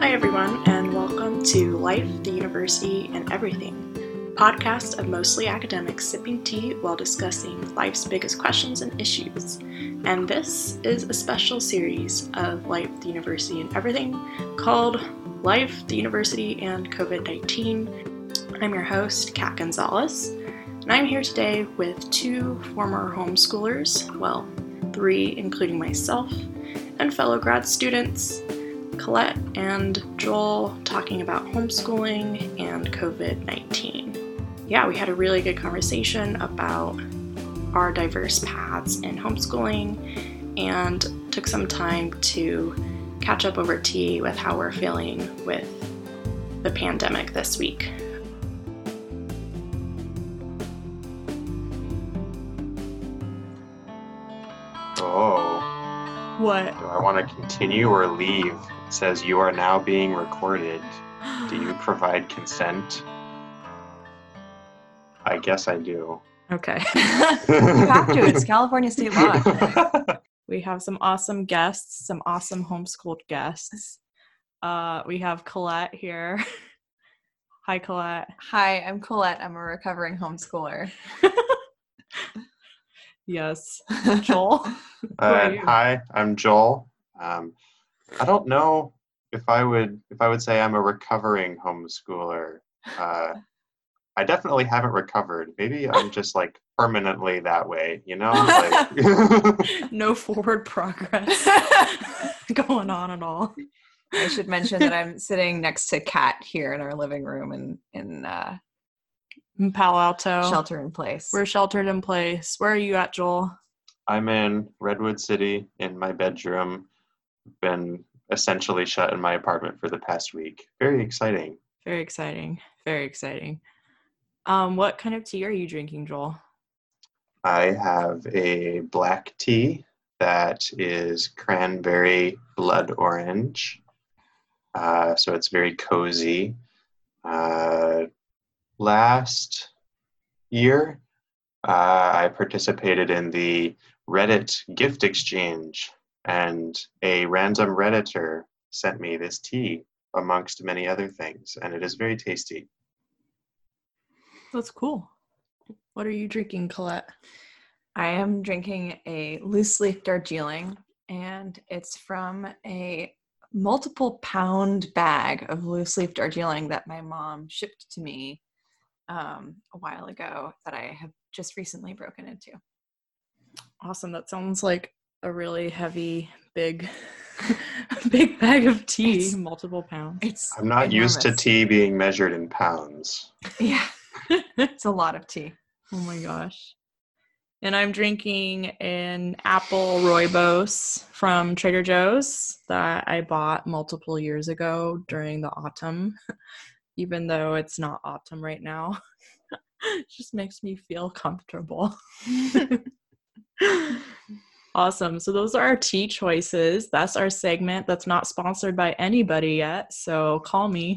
Hi everyone, and welcome to Life, the University, and Everything, a podcast of mostly academics sipping tea while discussing life's biggest questions and issues. And this is a special series of Life, the University, and Everything called Life, the University, and COVID-19. I'm your host, Kat Gonzalez, and I'm here today with two former homeschoolers, well, three including myself, and fellow grad students, Colette and Joel, talking about homeschooling and COVID-19. Yeah, we had a really good conversation about our diverse paths in homeschooling and took some time to catch up over tea with how we're feeling with the pandemic this week. Oh. What? Do I want to continue or leave? It says you are now being recorded. Do you provide consent? I guess I do. Okay. You have to. It's California state law. We have some awesome guests, some awesome homeschooled guests. We have Colette here. Hi, Colette. Hi, I'm Colette. I'm a recovering homeschooler. Yes. Joel? Hi, I'm Joel. I don't know if I would say I'm a recovering homeschooler. I definitely haven't recovered. Maybe I'm just like permanently that way, you know? Like No forward progress going on at all. I should mention that I'm sitting next to Kat here in our living room in Palo Alto. Shelter in place. We're sheltered in place. Where are you at, Joel? I'm in Redwood City in my bedroom. Been essentially shut in my apartment for the past week. Very exciting. Very exciting. Very exciting. What kind of tea are you drinking, Joel? I have a black tea that is cranberry blood orange. So it's very cozy. Last year, I participated in the Reddit gift exchange, and a random Redditor sent me this tea amongst many other things, and it is very tasty. That's cool. What are you drinking, Colette? I am drinking a loose leaf Darjeeling, and it's from a multiple pound bag of loose leaf Darjeeling that my mom shipped to me a while ago that I have just recently broken into. Awesome. That sounds like a really heavy, big bag of tea, It's multiple pounds. I'm not used to tea being measured in pounds. Yeah, it's a lot of tea. Oh my gosh. And I'm drinking an apple rooibos from Trader Joe's that I bought multiple years ago during the autumn, even though it's not autumn right now. It just makes me feel comfortable. Awesome. So those are our tea choices. That's our segment. That's not sponsored by anybody yet, so call me.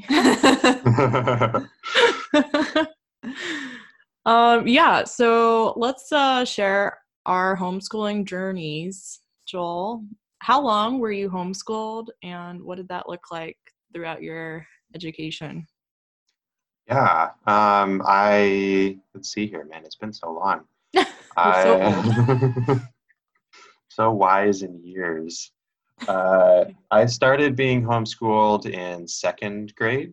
Yeah, so let's share our homeschooling journeys. Joel, how long were you homeschooled, and what did that look like throughout your education? Yeah, let's see here, man. It's been so long. You're so old. So wise in years. I started being homeschooled in second grade.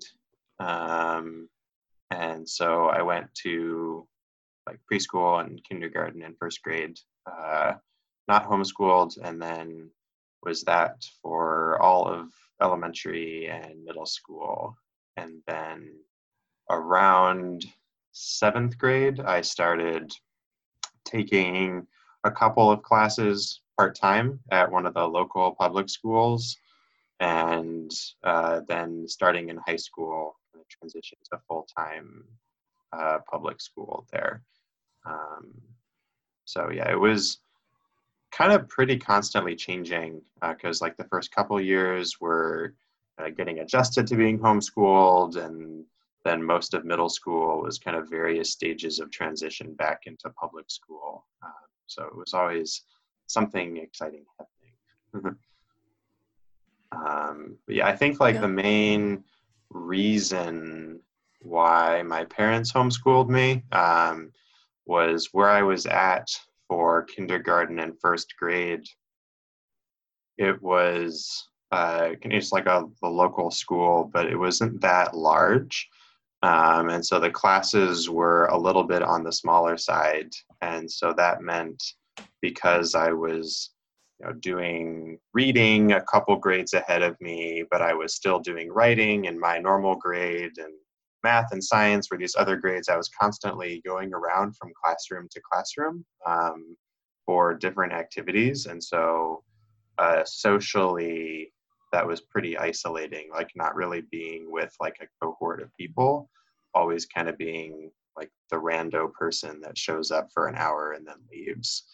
And so I went to like preschool and kindergarten and first grade, not homeschooled, and then was that for all of elementary and middle school. And then around seventh grade, I started taking a couple of classes part-time at one of the local public schools, and then starting in high school, transition to full-time public school there. So yeah, it was kind of pretty constantly changing because like the first couple years were getting adjusted to being homeschooled, and then most of middle school was kind of various stages of transition back into public school. So it was always something exciting happening. But yeah, I think like Yeah. the main reason why my parents homeschooled me was where I was at for kindergarten and first grade. It was it's like a local school, but it wasn't that large. And so the classes were a little bit on the smaller side. And so that meant because I was doing reading a couple grades ahead of me, but I was still doing writing in my normal grade, and math and science were these other grades. I was constantly going around from classroom to classroom for different activities. And so socially, that was pretty isolating, like not really being with like a cohort of people, always kind of being like the rando person that shows up for an hour and then leaves.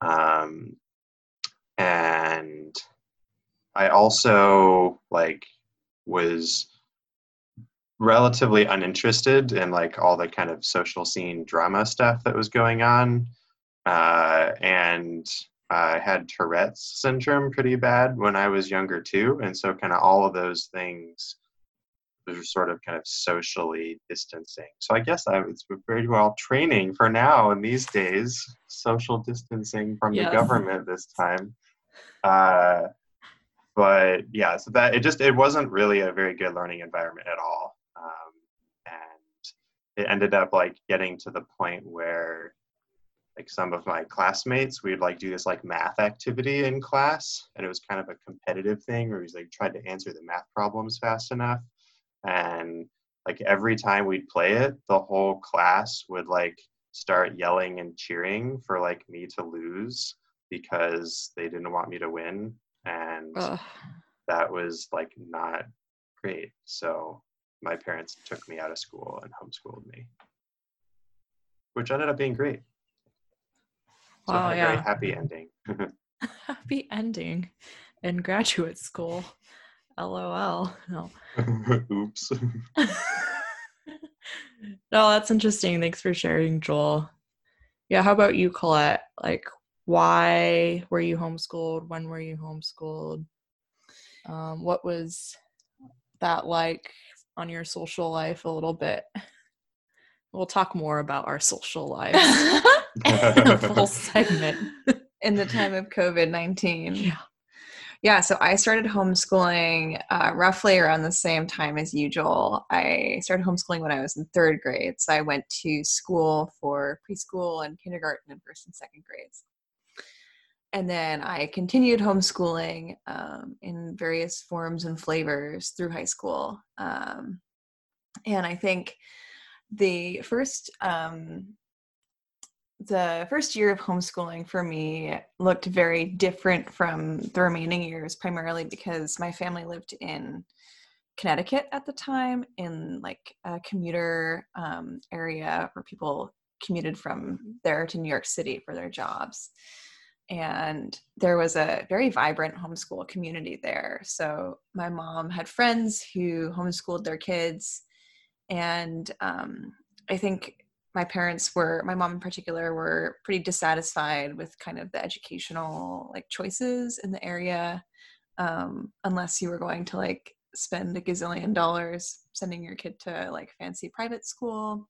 And I also like was relatively uninterested in like all the kind of social scene drama stuff that was going on. And I had Tourette's syndrome pretty bad when I was younger too. And so kind of all of those things were sort of kind of socially distancing. So I guess it's very well training for now in these days, social distancing from the government this time. But yeah, so that it wasn't really a very good learning environment at all. And it ended up like getting to the point where like some of my classmates, we'd like do this like math activity in class, and it was kind of a competitive thing where we like tried to answer the math problems fast enough. And like every time we'd play it, the whole class would like start yelling and cheering for like me to lose because they didn't want me to win. And that was like not great. So my parents took me out of school and homeschooled me, which ended up being great. So Wow, it had a very happy ending. Happy ending in graduate school. LOL. No. Oops. No, that's interesting. Thanks for sharing, Joel. Yeah, how about you, Colette? Like, why were you homeschooled? When were you homeschooled? What was that like on your social life a little bit? We'll talk more about our social lives in a full segment in the time of COVID-19. Yeah, so I started homeschooling roughly around the same time as you, Joel. I started homeschooling when I was in third grade. So I went to school for preschool and kindergarten and first and second grades. And then I continued homeschooling in various forms and flavors through high school. And I think the first year of homeschooling for me looked very different from the remaining years, primarily because my family lived in Connecticut at the time, in like a commuter area where people commuted from there to New York City for their jobs. And there was a very vibrant homeschool community there. So my mom had friends who homeschooled their kids. And I think my mom in particular, were pretty dissatisfied with kind of the educational like choices in the area, unless you were going to like spend $1 gazillion sending your kid to like fancy private school.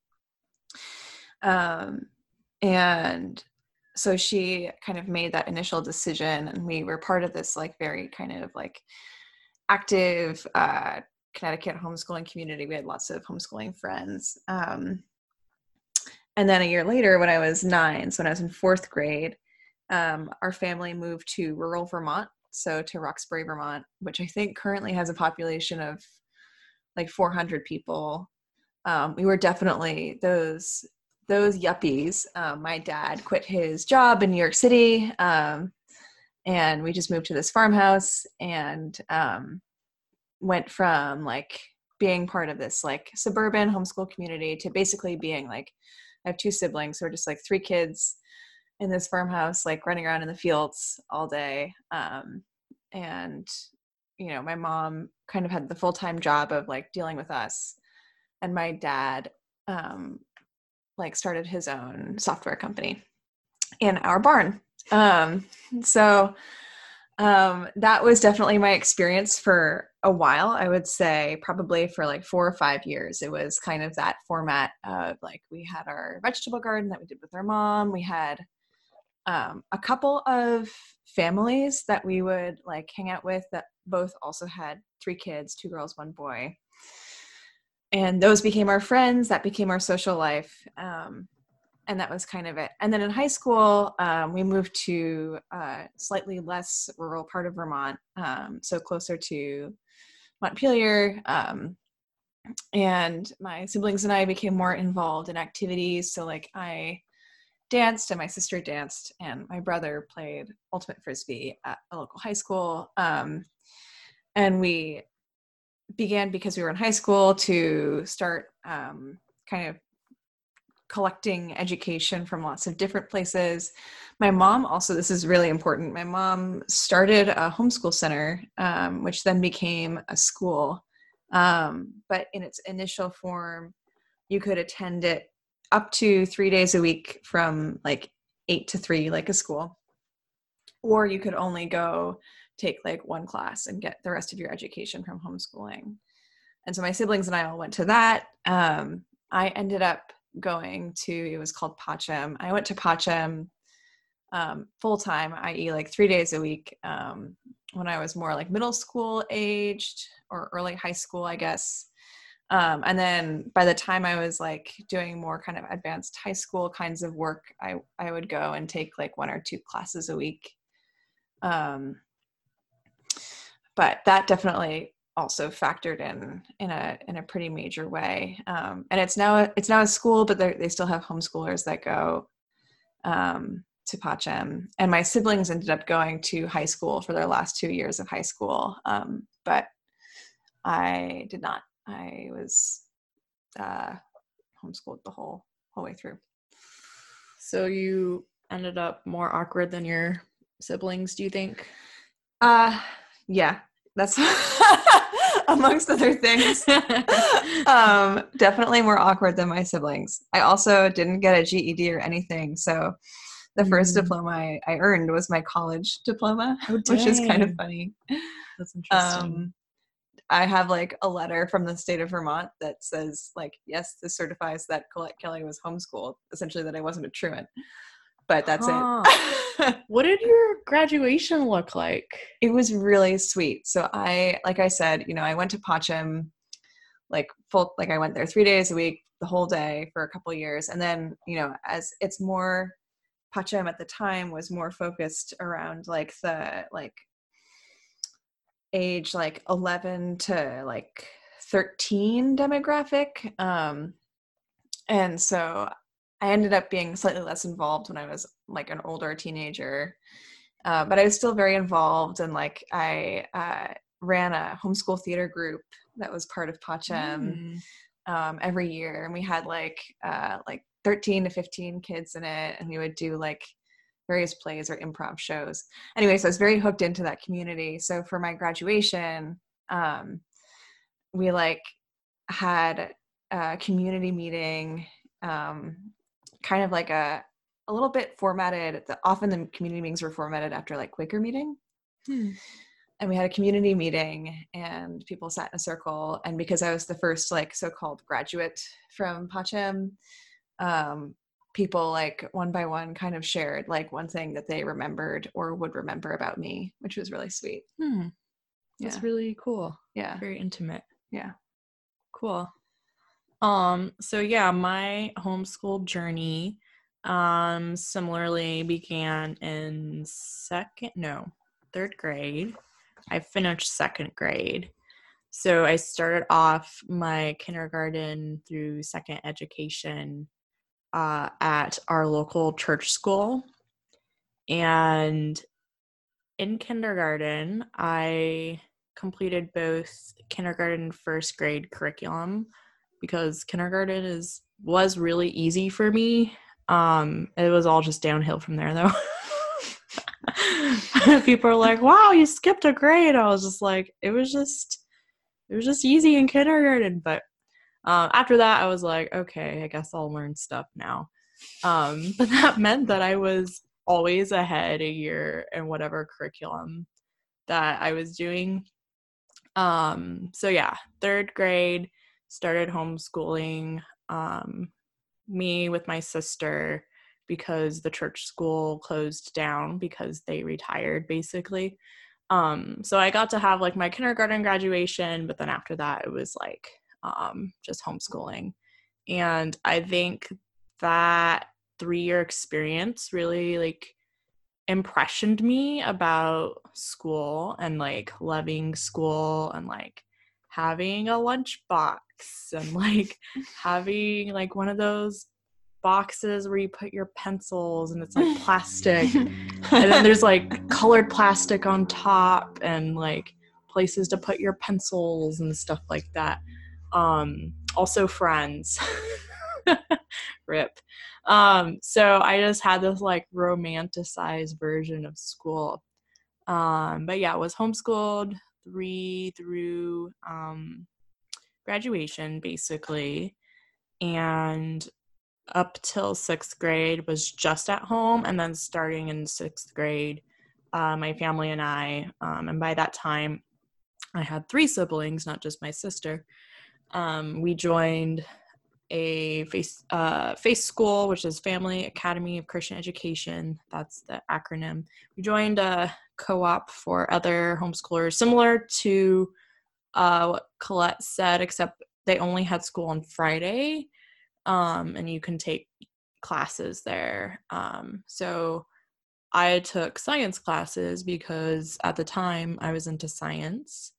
And so she kind of made that initial decision, and we were part of this like very kind of like active Connecticut homeschooling community. We had lots of homeschooling friends. And then a year later, when I was 9, so when I was in 4th grade, our family moved to rural Vermont, so to Roxbury, Vermont, which I think currently has a population of like 400 people. We were definitely those yuppies. My dad quit his job in New York City, and we just moved to this farmhouse and went from like being part of this like suburban homeschool community to basically being like, I have 2 siblings, so we're just like 3 kids in this farmhouse, like running around in the fields all day. And, you know, my mom kind of had the full-time job of like dealing with us, and my dad like started his own software company in our barn. So that was definitely my experience for a while. I would say probably for like 4 or 5 years. It was kind of that format of like we had our vegetable garden that we did with our mom. We had a couple of families that we would like hang out with that both also had 3 kids, 2 girls, 1 boy. And those became our friends. That became our social life. And that was kind of it. And then in high school, we moved to a slightly less rural part of Vermont, so closer to Montpelier. And my siblings and I became more involved in activities. So like I danced and my sister danced and my brother played ultimate frisbee at a local high school. And we began, because we were in high school, to start kind of collecting education from lots of different places. My mom also, this is really important, my mom started a homeschool center, which then became a school. But in its initial form, you could attend it up to 3 days a week from like 8 to 3, like a school. Or you could only go take like 1 class and get the rest of your education from homeschooling. And so my siblings and I all went to that. I ended up going to, it was called Pachem. I went to Pachem full-time, i.e. like 3 days a week, when I was more like middle school aged or early high school, I guess. And then by the time I was like doing more kind of advanced high school kinds of work, I would go and take like 1 or 2 classes a week. But that definitely also factored in a pretty major way. And it's now a school, but they still have homeschoolers that go to Pachem. And my siblings ended up going to high school for their last 2 years of high school. But I did not. I was homeschooled the whole way through. So you ended up more awkward than your siblings, do you think? Yeah, that's amongst other things. Definitely more awkward than my siblings. I also didn't get a GED or anything, so the first diploma I earned was my college diploma, which is kind of funny. That's interesting. I have like a letter from the state of Vermont that says like, yes, this certifies that Colette Kelly was homeschooled, essentially that I wasn't a truant. But that's it. What did your graduation look like? It was really sweet. So like I said, I went to Pachem like I went there 3 days a week, the whole day for a couple of years. And then, as it's more, Pachem at the time was more focused around like the age like 11 to like 13 demographic. And so I ended up being slightly less involved when I was like an older teenager, but I was still very involved. And like I ran a homeschool theater group that was part of Pachem every year, and we had like 13 to 15 kids in it, and we would do like various plays or improv shows. Anyway, so I was very hooked into that community. So for my graduation, we like had a community meeting, kind of like a little bit formatted. Often the community meetings were formatted after like Quaker meeting. And we had a community meeting and people sat in a circle. And because I was the first like so-called graduate from Pachem, people like one by one kind of shared like one thing that they remembered or would remember about me, which was really sweet. That's really cool. Yeah. Very intimate. Yeah. Cool. So yeah, my homeschool journey similarly began in third grade. I finished 2nd grade. So I started off my kindergarten through 2nd education at our local church school. And in kindergarten, I completed both kindergarten and 1st grade curriculum because kindergarten was really easy for me. It was all just downhill from there though. People are like, wow, you skipped a grade. I was just like, it was just easy in kindergarten. But after that, I was like, okay, I guess I'll learn stuff now. But that meant that I was always ahead a year in whatever curriculum that I was doing. So yeah, 3rd grade, started homeschooling, me with my sister, because the church school closed down because they retired basically. So I got to have like my kindergarten graduation, but then after that it was like just homeschooling. And I think that 3-year experience really like impressioned me about school and like loving school and like having a lunchbox and like having like one of those boxes where you put your pencils and it's like plastic and then there's like colored plastic on top and like places to put your pencils and stuff like that. Also friends. Rip. So I just had this like romanticized version of school. But yeah, I was homeschooled 3 through graduation basically, and up till 6th grade was just at home, and then starting in 6th grade, my family and I, and by that time I had 3 siblings, not just my sister. We joined a FACE school, which is Family Academy of Christian Education. That's the acronym. We joined a co-op for other homeschoolers, similar to what Colette said, except they only had school on Friday, and you can take classes there. So I took science classes because at the time I was into science.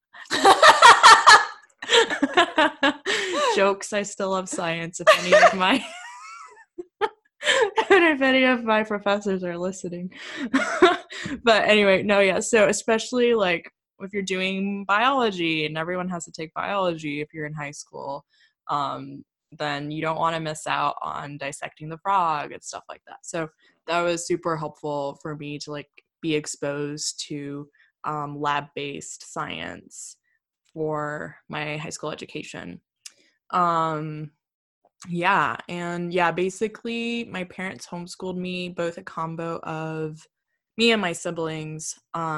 Jokes, I still love science if any of my professors are listening. But anyway, no, yeah, so especially like if you're doing biology and everyone has to take biology if you're in high school, then you don't want to miss out on dissecting the frog and stuff like that. So that was super helpful for me to like be exposed to lab-based science for my high school education. Basically my parents homeschooled me, both a combo of me and my siblings.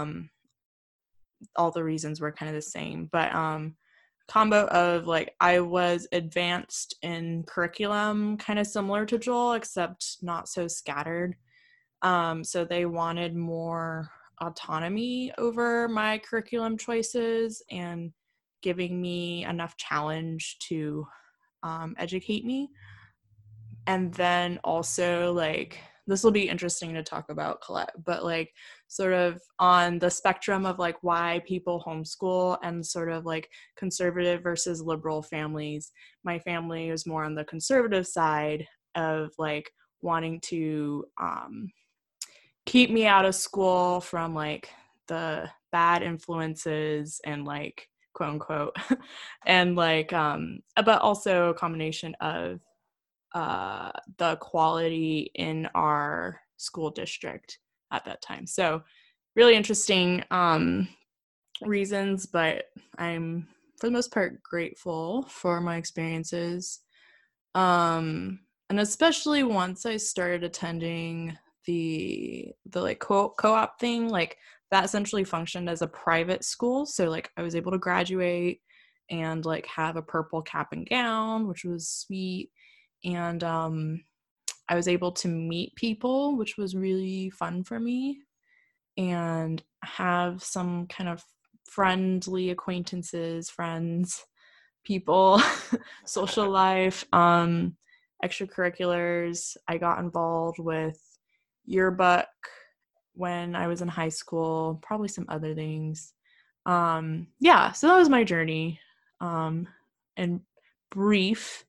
All the reasons were kind of the same, but combo of like I was advanced in curriculum, kind of similar to Joel, except not so scattered. So they wanted more autonomy over my curriculum choices and giving me enough challenge to educate me. And then also like, this will be interesting to talk about, Colette, but like sort of on the spectrum of like why people homeschool and sort of like conservative versus liberal families, my family was more on the conservative side of like wanting to keep me out of school from like the bad influences and like quote unquote and like but also a combination of the quality in our school district at that time. So really interesting reasons, but I'm for the most part grateful for my experiences. And especially once I started attending the like co-op thing, like that essentially functioned as a private school. So like I was able to graduate and like have a purple cap and gown, which was sweet. And I was able to meet people, which was really fun for me, and have some kind of friendly acquaintances, friends, people, social life, extracurriculars. I got involved with yearbook when I was in high school, probably some other things. So that was my journey, in brief.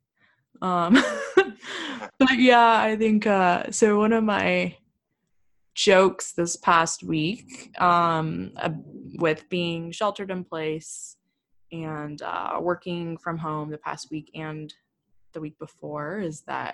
But yeah, I think so one of my jokes this past week, with being sheltered in place and working from home the past week and the week before, is that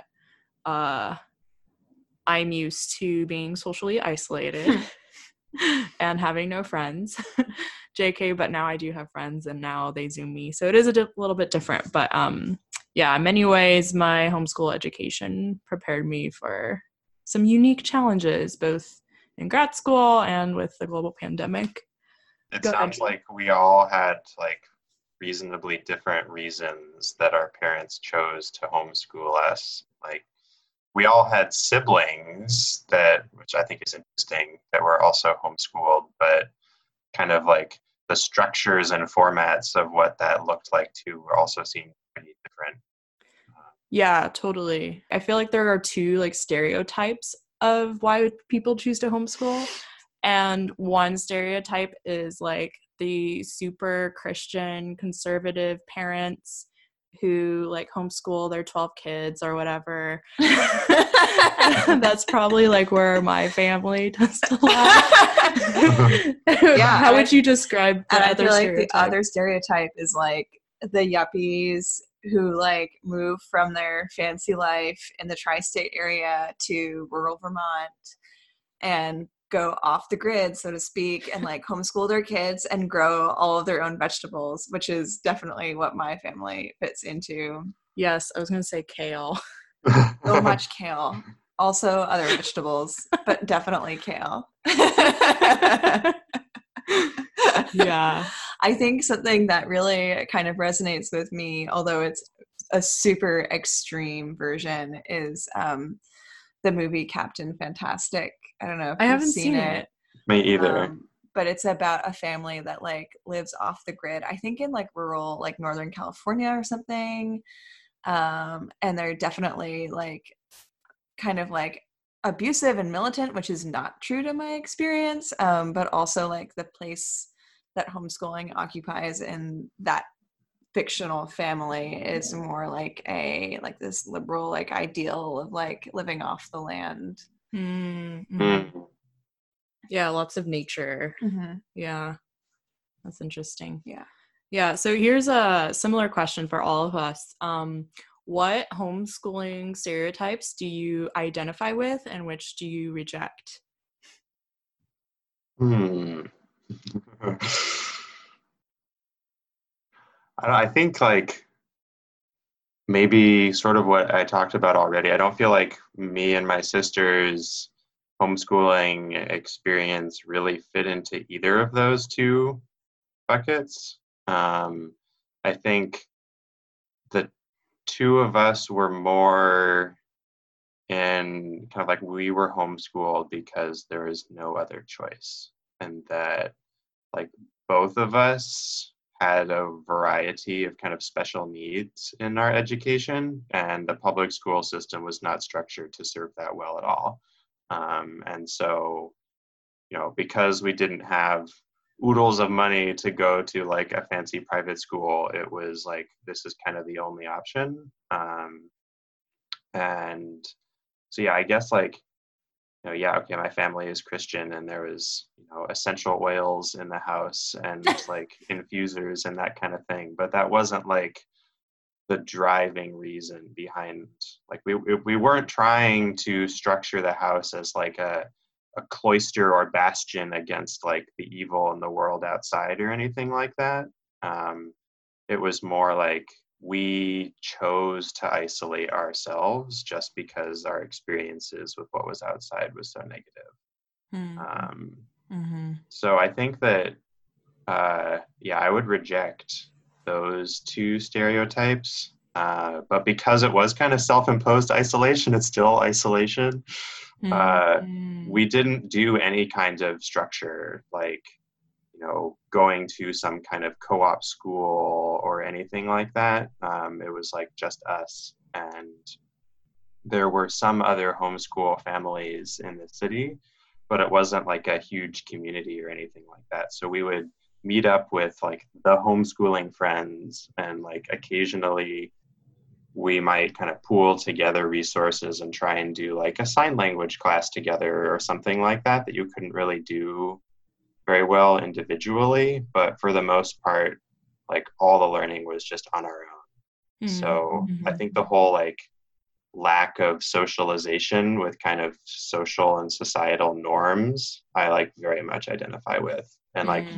I'm used to being socially isolated and having no friends. JK, but now I do have friends and now they Zoom me. So it is a little bit different, but in many ways, my homeschool education prepared me for some unique challenges, both in grad school and with the global pandemic. It Go ahead. sounds like we all had like reasonably different reasons that our parents chose to homeschool us. Like we all had siblings which I think is interesting, that were also homeschooled, but kind of like the structures and formats of what that looked like too also seemed pretty different. Yeah, totally. I feel like there are two like stereotypes of why people choose to homeschool. And one stereotype is like the super Christian conservative parents who like homeschool their 12 kids or whatever. That's probably like where my family does a lot. Yeah, How would you describe the And I other feel like stereotype? the other stereotype is like the yuppies who like move from their fancy life in the tri-state area to rural Vermont and go off the grid, so to speak, and like homeschool their kids and grow all of their own vegetables, which is definitely what my family fits into. Yes, I was going to say kale. So much kale. Also other vegetables, but definitely kale. Yeah. I think something that really kind of resonates with me, although it's a super extreme version, is the movie Captain Fantastic. I don't know if I you've haven't seen seen it. Me either. But it's about a family that like lives off the grid. I think in like rural, like Northern California or something. And they're definitely like kind of like abusive and militant, which is not true to my experience. But also like the place that homeschooling occupies in that fictional family is more like this liberal like ideal of like living off the land. Mm-hmm. Mm. Yeah, lots of nature. Mm-hmm. Yeah, that's interesting. Yeah. Yeah, so here's a similar question for all of us. What homeschooling stereotypes do you identify with and which do you reject? I think like maybe sort of what I talked about already. I don't feel like me and my sister's homeschooling experience really fit into either of those two buckets. I think the two of us were more in kind of like we were homeschooled because there was no other choice, and that like both of us had a variety of kind of special needs in our education, and the public school system was not structured to serve that well at all. And so, because we didn't have oodles of money to go to like a fancy private school, it was like this is kind of the only option. And so, yeah, I guess like okay, my family is Christian, and there was, essential oils in the house and like infusers and that kind of thing. But that wasn't like the driving reason behind, like we weren't trying to structure the house as like a cloister or bastion against like the evil in the world outside or anything like that. It was more like we chose to isolate ourselves just because our experiences with what was outside was so negative. So I think that, I would reject those two stereotypes. But because it was kind of self-imposed isolation, it's still isolation. We didn't do any kind of structure, like, going to some kind of co-op school or anything like that. It was like just us. And there were some other homeschool families in the city, but it wasn't like a huge community or anything like that. So we would meet up with like the homeschooling friends, and like occasionally we might kind of pool together resources and try and do like a sign language class together or something like that you couldn't really do very well individually. But for the most part, like all the learning was just on our own. So I think the whole like lack of socialization with kind of social and societal norms, I like very much identify with. And like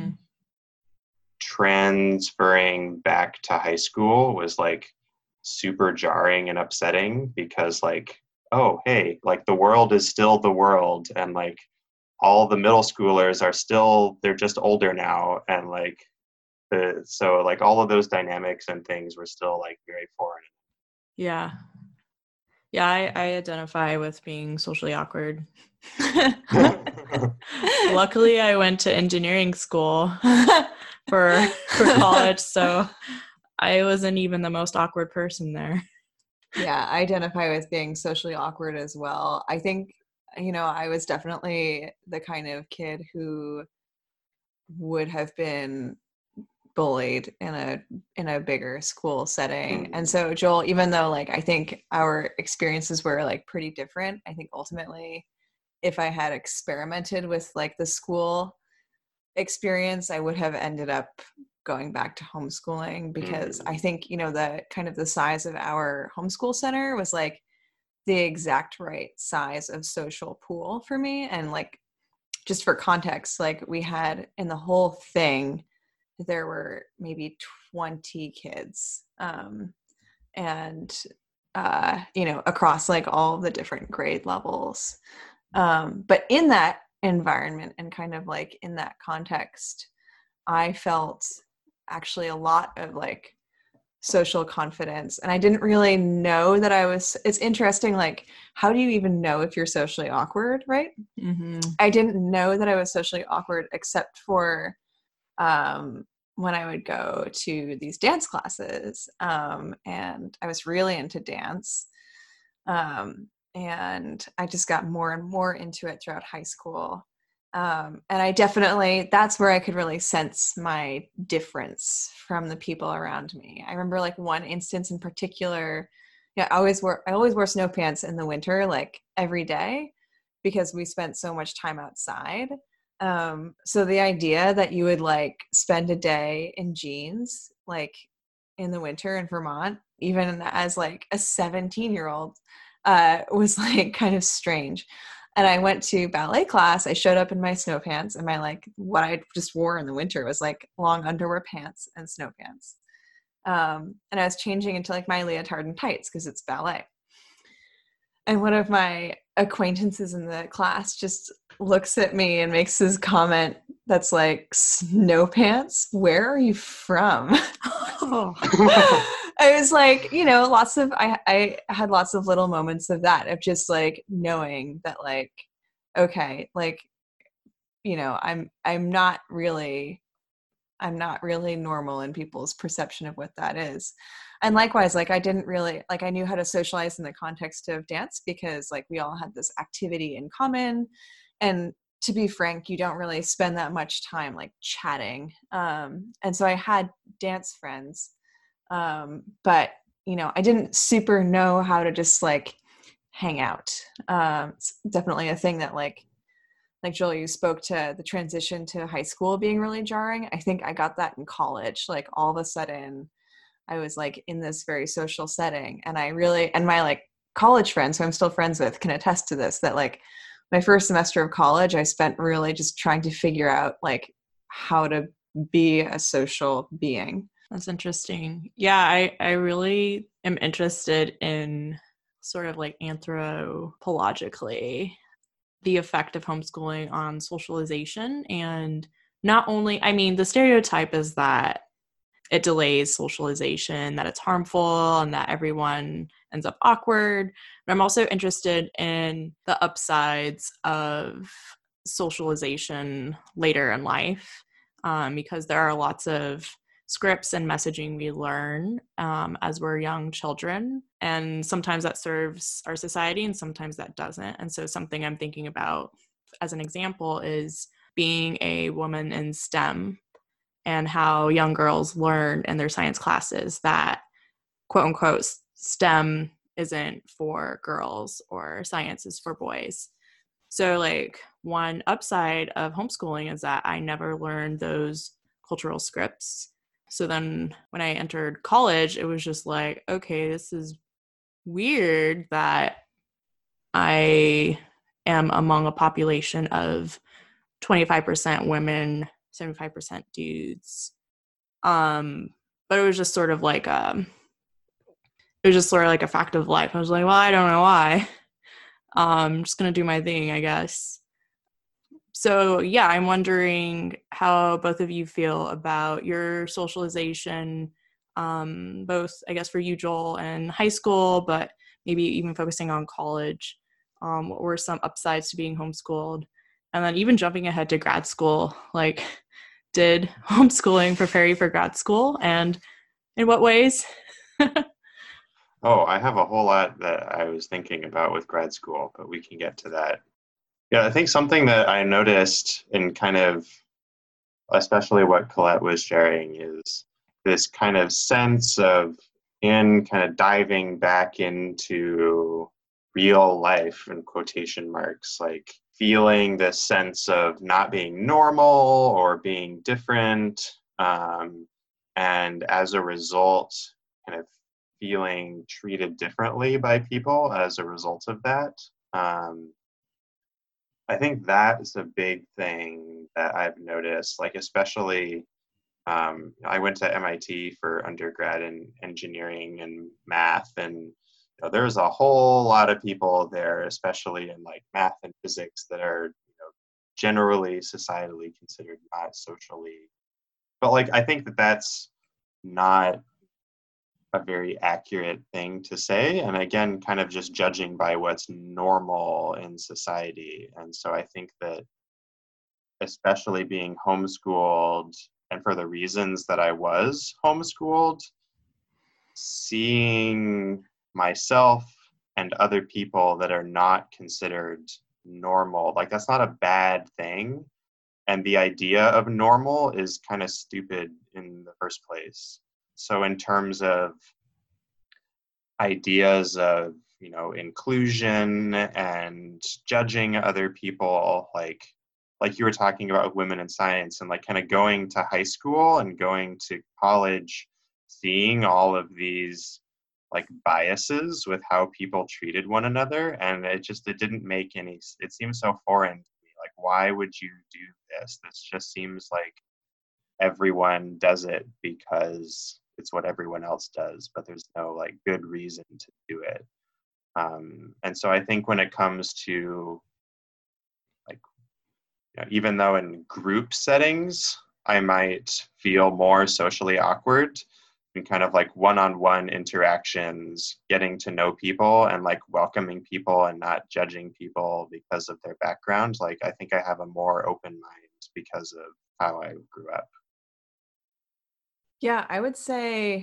transferring back to high school was like super jarring and upsetting, because like, oh, hey, like the world is still the world, and like all the middle schoolers are still, they're just older now, and like so like all of those dynamics and things were still like very foreign. Yeah. Yeah, I identify with being socially awkward. Luckily, I went to engineering school for college, so I wasn't even the most awkward person there. Yeah, I identify with being socially awkward as well. I think, I was definitely the kind of kid who would have been bullied in a bigger school setting. And so Joel, even though like I think our experiences were like pretty different, I think ultimately if I had experimented with like the school experience, I would have ended up going back to homeschooling, because I think, the kind of the size of our homeschool center was like the exact right size of social pool for me. And like, just for context, like we had in the whole thing, there were maybe 20 kids, and across like all the different grade levels. But in that environment and kind of like in that context, I felt actually a lot of like social confidence, and I didn't really know that it's interesting, like how do you even know if you're socially awkward, right? Mm-hmm. I didn't know that I was socially awkward except for when I would go to these dance classes, and I was really into dance, and I just got more and more into it throughout high school. And I definitely, that's where I could really sense my difference from the people around me. I remember like one instance in particular, I always wore snow pants in the winter, like every day, because we spent so much time outside. So the idea that you would like spend a day in jeans, like in the winter in Vermont, even as like a 17-year-old, was like kind of strange. And I went to ballet class. I showed up in my snow pants, and my like what I just wore in the winter was like long underwear pants and snow pants. And I was changing into like my leotard and tights because it's ballet. And one of my acquaintances in the class just looks at me and makes this comment that's like, snow pants? Where are you from? I was like, I had lots of little moments of that, of just like knowing that like, okay, like, I'm not really normal in people's perception of what that is. And likewise, like I didn't really, like I knew how to socialize in the context of dance because like we all had this activity in common. And to be frank, you don't really spend that much time like chatting. And so I had dance friends, but I didn't super know how to just like hang out. It's definitely a thing that like Joel, you spoke to the transition to high school being really jarring. I think I got that in college. Like all of a sudden I was like in this very social setting, and and my like college friends who I'm still friends with can attest to this, that like my first semester of college, I spent really just trying to figure out like how to be a social being. That's interesting. Yeah, I really am interested in sort of like anthropologically the effect of homeschooling on socialization. And not only, I mean, the stereotype is that it delays socialization, that it's harmful, and that everyone ends up awkward. But I'm also interested in the upsides of socialization later in life, because there are lots of scripts and messaging we learn as we're young children. And sometimes that serves our society and sometimes that doesn't. And so something I'm thinking about as an example is being a woman in STEM, and how young girls learn in their science classes that quote unquote STEM isn't for girls or science is for boys. So like one upside of homeschooling is that I never learned those cultural scripts. So then when I entered college, it was just like, okay, this is weird that I am among a population of 25% women, 75% dudes. But it was just sort of like a fact of life. I was like, well, I don't know why. I'm just gonna do my thing, I guess. So yeah, I'm wondering how both of you feel about your socialization, both I guess for you, Joel, and high school, but maybe even focusing on college. What were some upsides to being homeschooled? And then even jumping ahead to grad school, like did homeschooling prepare you for grad school, and in what ways? Oh, I have a whole lot that I was thinking about with grad school, but we can get to that. Yeah, I think something that I noticed in kind of, especially what Colette was sharing, is this kind of sense of in kind of diving back into real life in quotation marks, like feeling this sense of not being normal or being different. And as a result, kind of feeling treated differently by people as a result of that. I think that is a big thing that I've noticed, like especially I went to MIT for undergrad in engineering and math, and there's a whole lot of people there, especially in like math and physics, that are generally societally considered not socially. But like I think that that's not a very accurate thing to say, and again kind of just judging by what's normal in society. And so I think that especially being homeschooled, and for the reasons that I was homeschooled, seeing myself and other people that are not considered normal, like that's not a bad thing, and the idea of normal is kind of stupid in the first place. So in terms of ideas of inclusion and judging other people, like you were talking about women in science, and like kind of going to high school and going to college, seeing all of these like biases with how people treated one another, and it didn't make any, it seems so foreign to me. Like, why would you do this just seems like everyone does it because it's what everyone else does, but there's no like good reason to do it. And so I think when it comes to like, even though in group settings I might feel more socially awkward, in kind of like one-on-one interactions, getting to know people and like welcoming people and not judging people because of their background, like I think I have a more open mind because of how I grew up. Yeah, I would say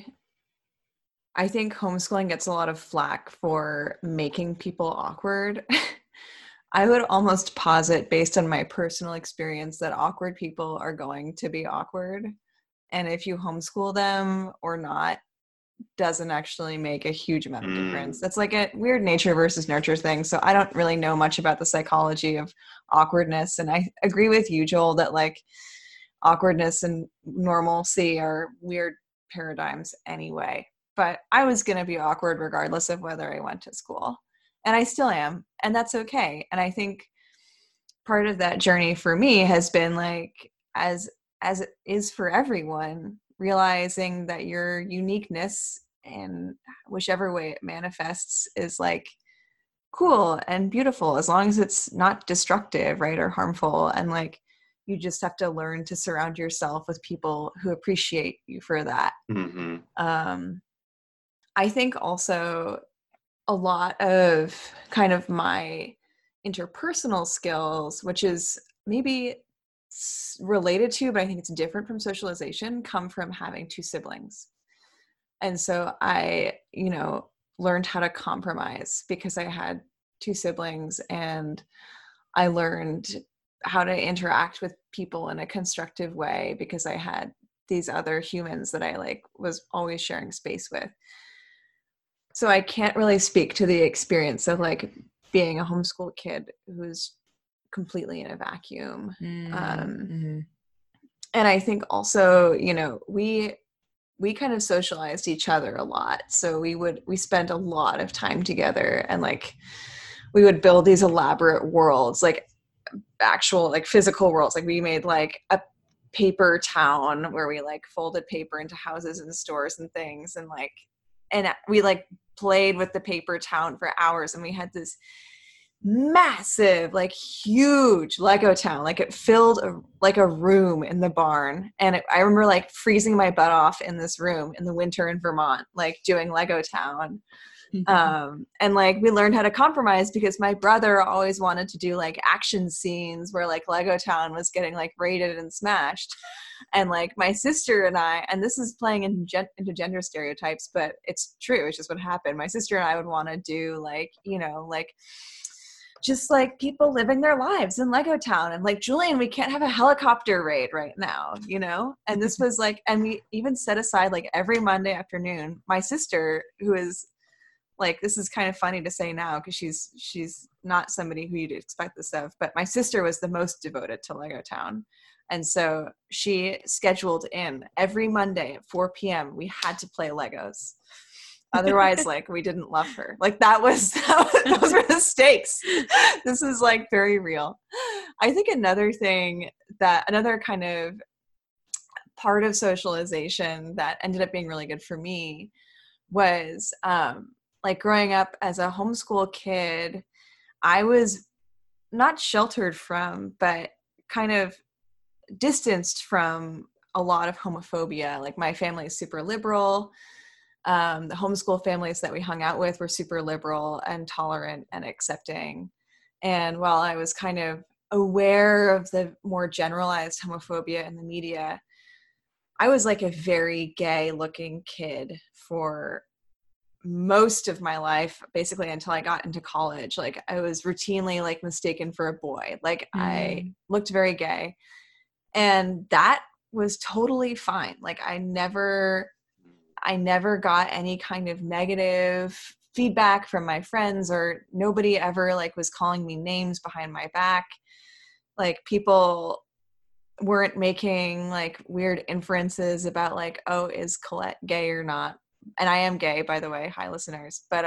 I think homeschooling gets a lot of flack for making people awkward. I would almost posit, based on my personal experience, that awkward people are going to be awkward. And if you homeschool them or not, doesn't actually make a huge amount of difference. That's like a weird nature versus nurture thing. So I don't really know much about the psychology of awkwardness. And I agree with you, Joel, that like awkwardness and normalcy are weird paradigms anyway. But I was going to be awkward regardless of whether I went to school. And I still am. And that's okay. And I think part of that journey for me has been like, as it is for everyone, realizing that your uniqueness in whichever way it manifests is like cool and beautiful, as long as it's not destructive, right, or harmful. And like, you just have to learn to surround yourself with people who appreciate you for that. Mm-hmm. I think also a lot of kind of my interpersonal skills, which is maybe related to, but I think it's different from socialization, come from having two siblings. And so I, learned how to compromise because I had two siblings, and I learned how to interact with people in a constructive way because I had these other humans that I like was always sharing space with. So I can't really speak to the experience of like being a homeschool kid who's completely in a vacuum. Mm-hmm. And I think also, we kind of socialized each other a lot. So we spent a lot of time together, and like we would build these elaborate worlds, like actual like physical worlds. Like we made like a paper town where we like folded paper into houses and stores and things, and we like played with the paper town for hours, and we had massive, like huge Lego town. Like it filled like a room in the barn. And I remember like freezing my butt off in this room in the winter in Vermont, like doing Lego town. And like we learned how to compromise because my brother always wanted to do like action scenes where like Lego town was getting like raided and smashed. And like my sister and I, and this is playing into gender stereotypes, but it's true. It's just what happened. My sister and I would want to do like, you know, like just like people living their lives in Lego town. And like, Julian, we can't have a helicopter raid right now, you know? And this was like, and we even set aside like every Monday afternoon, my sister, who is like, this is kind of funny to say now because she's not somebody who you'd expect this of, but my sister was the most devoted to Lego town. And so she scheduled in every Monday at 4 p.m. we had to play Legos. Otherwise, like, we didn't love her. Like, those were the stakes. This is like very real. I think another kind of part of socialization that ended up being really good for me was like growing up as a homeschool kid, I was not sheltered from, but kind of distanced from a lot of homophobia. Like my family is super liberal. The homeschool families that we hung out with were super liberal and tolerant and accepting. And while I was kind of aware of the more generalized homophobia in the media, I was like a very gay looking kid for most of my life, basically until I got into college. Like I was routinely like mistaken for a boy. Like I looked very gay. And that was totally fine. Like I never got any kind of negative feedback from my friends, or nobody ever like was calling me names behind my back. Like people weren't making like weird inferences about like, oh, is Colette gay or not? And I am gay, by the way. Hi, listeners. But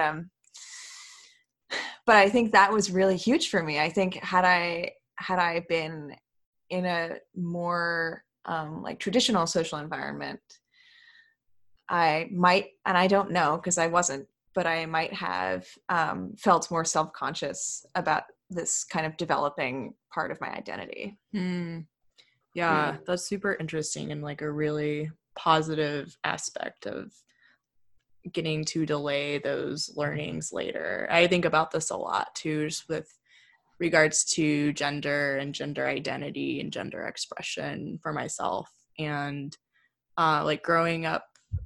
I think that was really huge for me. I think had I been in a more like traditional social environment, I might, and I don't know because I wasn't, but I might have felt more self-conscious about this kind of developing part of my identity. Yeah, that's super interesting and like a really positive aspect of getting to delay those learnings later. I think about this a lot too, just with regards to gender and gender identity and gender expression for myself. And like growing up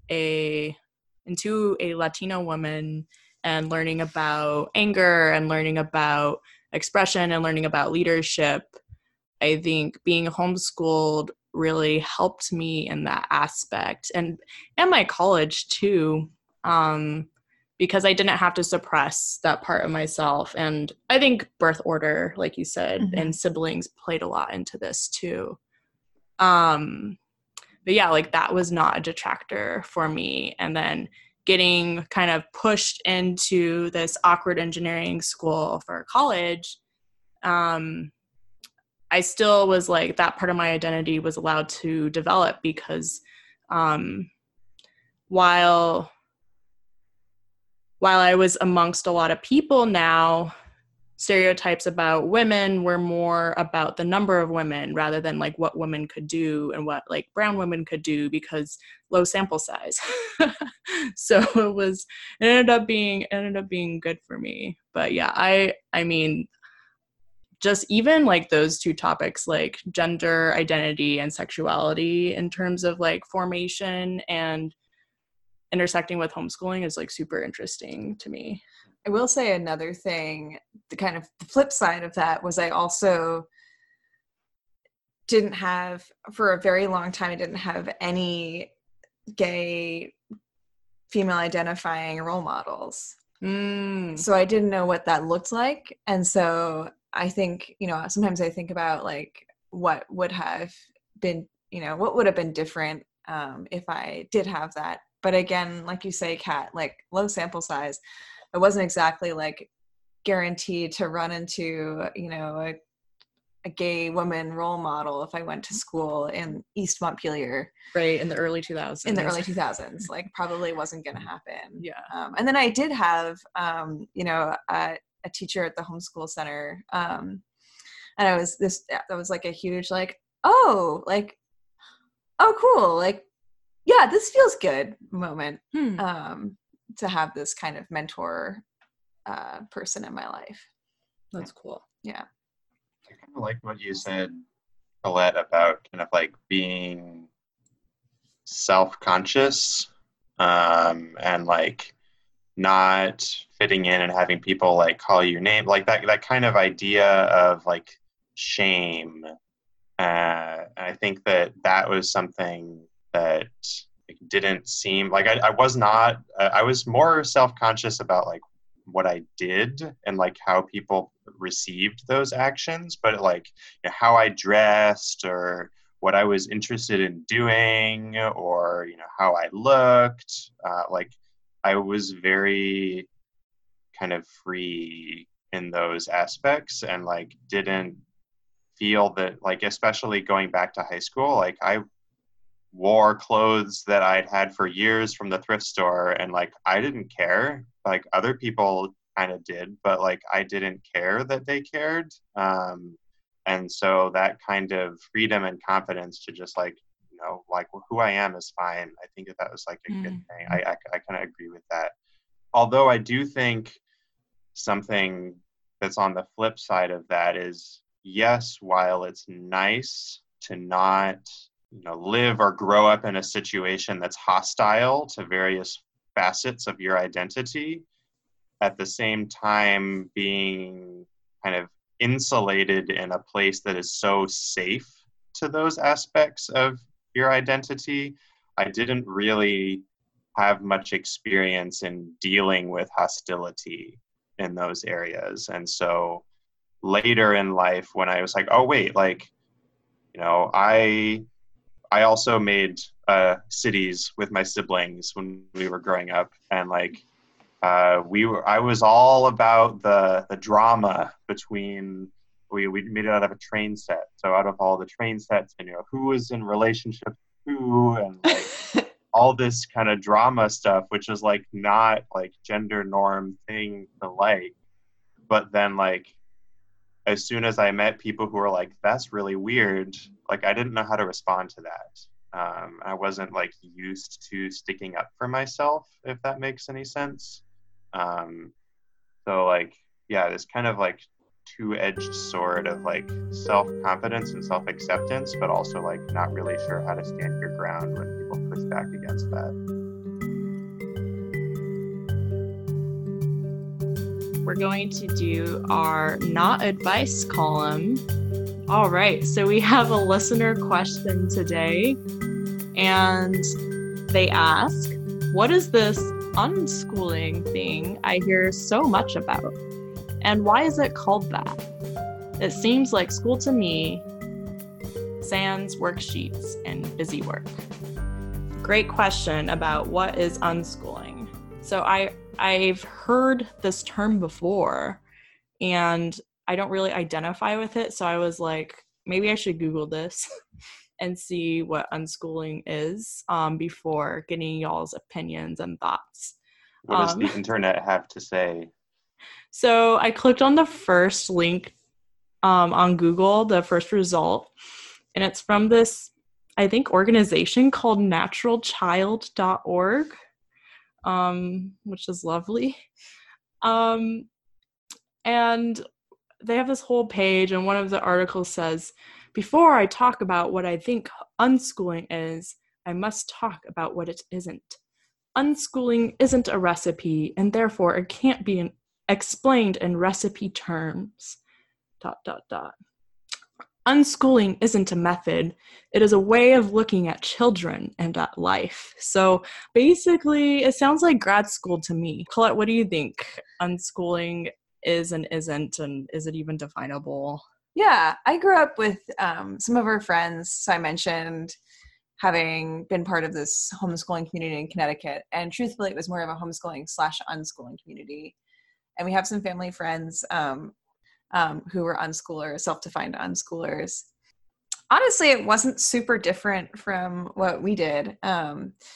into a Latino woman and learning about anger and learning about expression and learning about leadership, I think being homeschooled really helped me in that aspect, and my college too, because I didn't have to suppress that part of myself. And I think birth order, like you said, and siblings played a lot into this too. But yeah, like that was not a detractor for me. And then getting kind of pushed into this awkward engineering school for college, I still was like, that part of my identity was allowed to develop because while I was amongst a lot of people now, stereotypes about women were more about the number of women rather than like what women could do and what like brown women could do, because low sample size. So it ended up being good for me. But yeah, I mean, just even like those two topics, like gender identity and sexuality in terms of like formation and intersecting with homeschooling, is like super interesting to me. I will say another thing, the kind of the flip side of that was I also didn't have, for a very long time, I didn't have any gay female identifying role models. So I didn't know what that looked like. And so I think, you know, sometimes I think about like what would have been, you know, what would have been different if I did have that. But again, like you say, Kat, like low sample size, it wasn't exactly like guaranteed to run into, you know, a gay woman role model if I went to school in East Montpelier. Right, in the early 2000s. In the early 2000s, like probably wasn't going to happen. Yeah. And then I did have, you know, a teacher at the homeschool center. And that was like a huge, like, oh, cool. Like, yeah, this feels good moment. To have this kind of mentor person in my life. That's cool. Yeah. I kind of like what you said, Colette, about kind of like being self-conscious and like not fitting in and having people like call you your name, like that kind of idea of like shame. I think that was something that didn't seem like I was not. I was more self-conscious about like what I did and like how people received those actions, but like how I dressed or what I was interested in doing or how I looked. Like I was very kind of free in those aspects and like didn't feel that, like, especially going back to high school, like I wore clothes that I'd had for years from the thrift store and like I didn't care. Like other people kind of did, but like I didn't care that they cared. And so that kind of freedom and confidence to just like, like who I am is fine. I think that was like a good thing. I kind of agree with that. Although I do think something that's on the flip side of that is, yes, while it's nice to not, live or grow up in a situation that's hostile to various facets of your identity, at the same time being kind of insulated in a place that is so safe to those aspects of your identity, I didn't really have much experience in dealing with hostility in those areas. And so later in life, when I was like, oh wait, like, I also made cities with my siblings when we were growing up, and like I was all about the drama between. We made it out of a train set, so out of all the train sets, and who was in relationship with who, and like all this kind of drama stuff, which is like not like gender norm thing to like, but then like as soon as I met people who were like, that's really weird, like I didn't know how to respond to that. I wasn't like used to sticking up for myself, if that makes any sense. So like, yeah, this kind of like two-edged sword of like self-confidence and self-acceptance, but also like not really sure how to stand your ground when people push back against that. We're going to do our not advice column. All right, so we have a listener question today, and they ask, what is this unschooling thing I hear so much about? And why is it called that? It seems like school to me, sans worksheets and busy work. Great question about what is unschooling. So I've heard this term before, and I don't really identify with it. So I was like, maybe I should Google this and see what unschooling is before getting y'all's opinions and thoughts. What does the internet have to say? So I clicked on the first link on Google, the first result, and it's from this, I think, organization called naturalchild.org, which is lovely. And they have this whole page, and one of the articles says, before I talk about what I think unschooling is, I must talk about what it isn't. Unschooling isn't a recipe, and therefore it can't be explained in recipe terms. ... Unschooling isn't a method. It is a way of looking at children and at life. So basically, it sounds like grad school to me. Colette, what do you think unschooling is and isn't, and is it even definable? Yeah, I grew up with some of our friends. So I mentioned having been part of this homeschooling community in Connecticut. And truthfully, it was more of a homeschooling / unschooling community. And we have some family friends who were unschoolers, self-defined unschoolers. Honestly, it wasn't super different from what we did.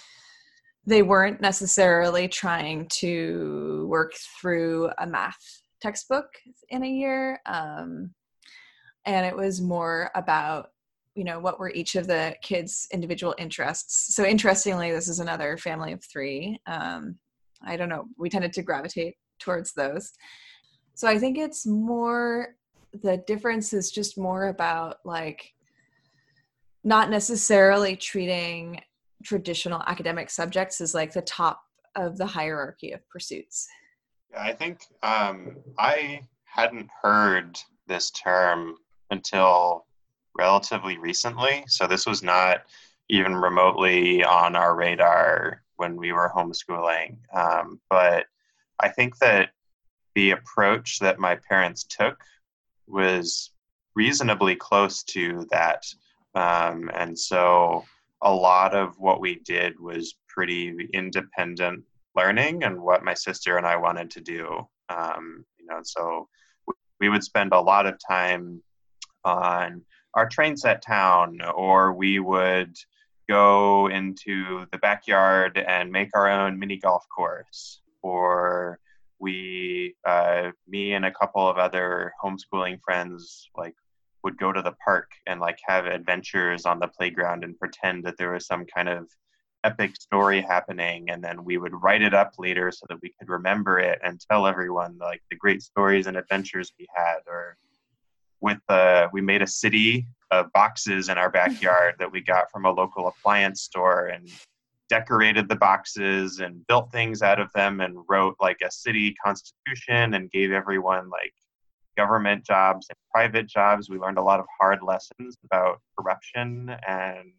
They weren't necessarily trying to work through a math textbook in a year. And it was more about, what were each of the kids' individual interests. So interestingly, this is another family of 3. I don't know, we tended to gravitate towards those. So I think it's more, the difference is just more about like not necessarily treating traditional academic subjects as like the top of the hierarchy of pursuits. Yeah, I think I hadn't heard this term until relatively recently. So this was not even remotely on our radar when we were homeschooling. But I think that the approach that my parents took was reasonably close to that. And so a lot of what we did was pretty independent learning and what my sister and I wanted to do. So we would spend a lot of time on our train set town, or we would go into the backyard and make our own mini golf course, or me and a couple of other homeschooling friends would go to the park and have adventures on the playground and pretend that there was some kind of epic story happening, and then we would write it up later so that we could remember it and tell everyone the great stories and adventures we had. Or we made a city of boxes in our backyard that we got from a local appliance store, and decorated the boxes and built things out of them, and wrote a city constitution and gave everyone government jobs and private jobs. We learned a lot of hard lessons about corruption, and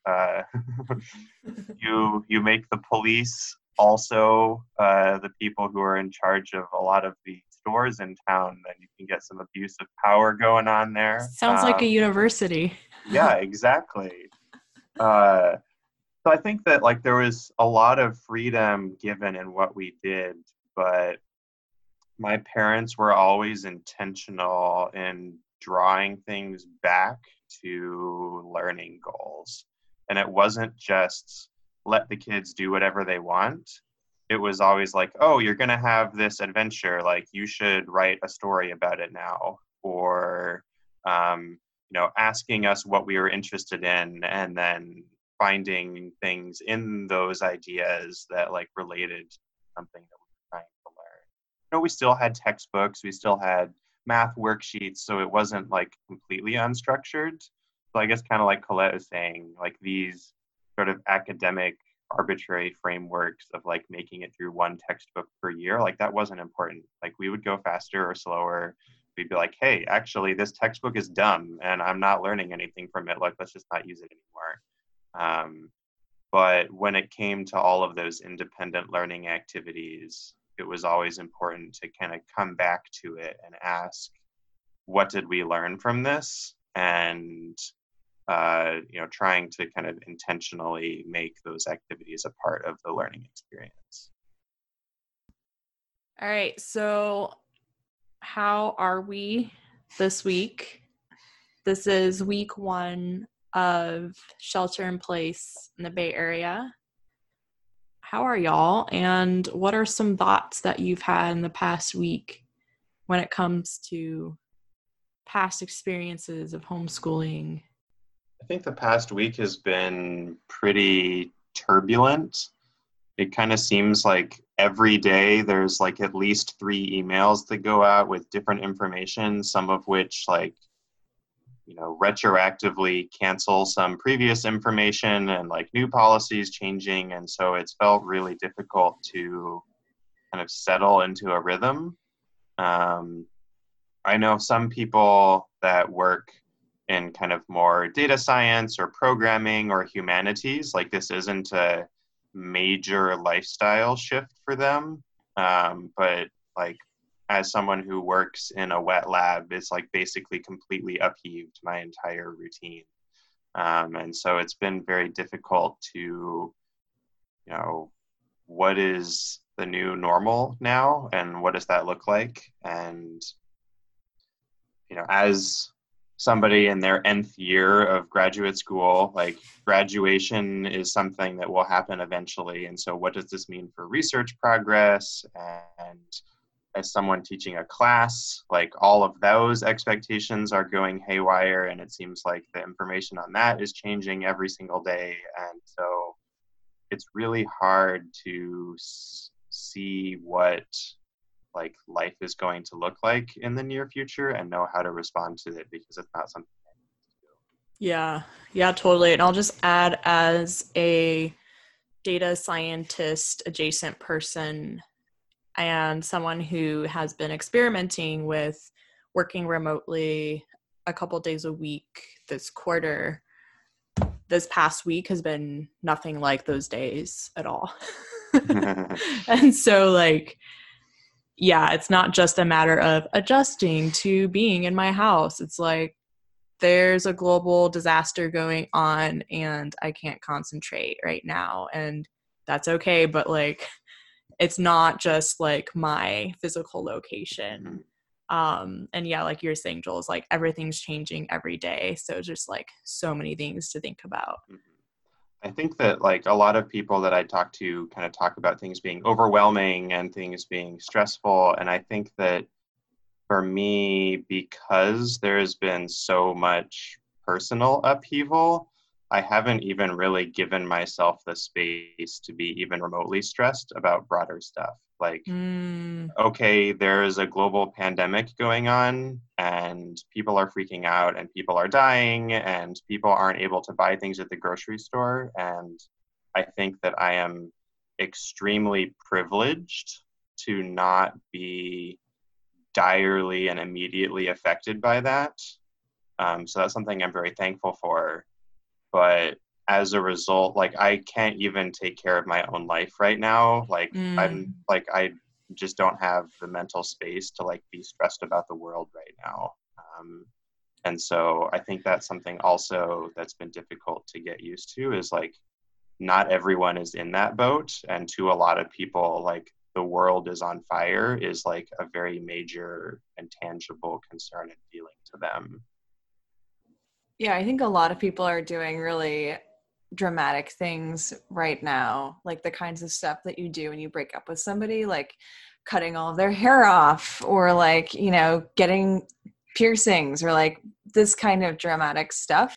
you make the police also the people who are in charge of a lot of the stores in town, then you can get some abuse of power going on there. Sounds like a university. Yeah, exactly. So I think that there was a lot of freedom given in what we did, but my parents were always intentional in drawing things back to learning goals. And it wasn't just let the kids do whatever they want. It was always oh, you're going to have this adventure. You should write a story about it now. Or, asking us what we were interested in, and then finding things in those ideas that related to something that we were trying to learn. We still had textbooks, we still had math worksheets, so it wasn't completely unstructured. So I guess kind of like Colette is saying, these sort of academic arbitrary frameworks of making it through one textbook per year, that wasn't important. We would go faster or slower. We'd be hey, actually this textbook is dumb and I'm not learning anything from it. Let's just not use it anymore. But when it came to all of those independent learning activities, it was always important to kind of come back to it and ask, what did we learn from this? And trying to kind of intentionally make those activities a part of the learning experience. All right, so how are we this week? This is week 1 of shelter in place in the Bay Area. How are y'all? And what are some thoughts that you've had in the past week when it comes to past experiences of homeschooling? I think the past week has been pretty turbulent. It kind of seems like every day there's at least 3 emails that go out with different information, some of which retroactively cancel some previous information, and new policies changing. And so it's felt really difficult to kind of settle into a rhythm. I know some people that work in kind of more data science or programming or humanities, this isn't a major lifestyle shift for them. But as someone who works in a wet lab, it's basically completely upheaved my entire routine. And so it's been very difficult to, what is the new normal now and what does that look like? And, as somebody in their nth year of graduate school, graduation is something that will happen eventually. And so what does this mean for research progress and as someone teaching a class, like all of those expectations are going haywire, and it seems like the information on that is changing every single day. And so it's really hard to see what like life is going to look like in the near future and know how to respond to it, because it's not something I need to do. Yeah, totally. And I'll just add, as a data scientist adjacent person and someone who has been experimenting with working remotely a couple days a week this quarter, this past week has been nothing like those days at all. And so, like, yeah, it's not just a matter of adjusting to being in my house. It's like, there's a global disaster going on and I can't concentrate right now. And that's okay. But like, it's not just like my physical location. And yeah, like you're saying, Joel, is like everything's changing every day. So just like so many things to think about. I think that like a lot of people that I talk to kind of talk about things being overwhelming and things being stressful. And I think that for me, because there's been so much personal upheaval, I haven't even really given myself the space to be even remotely stressed about broader stuff. Like, okay, there's a global pandemic going on and people are freaking out and people are dying and people aren't able to buy things at the grocery store. And I think that I am extremely privileged to not be direly and immediately affected by that. So that's something I'm very thankful for. But as a result, like I can't even take care of my own life right now. Like I just don't have the mental space to like be stressed about the world right now. And so I think that's something also that's been difficult to get used to, is like not everyone is in that boat. And to a lot of people, like the world is on fire is like a very major and tangible concern and feeling to them. Yeah, I think a lot of people are doing really dramatic things right now, like the kinds of stuff that you do when you break up with somebody, like cutting all of their hair off, or like, you know, getting piercings, or like this kind of dramatic stuff.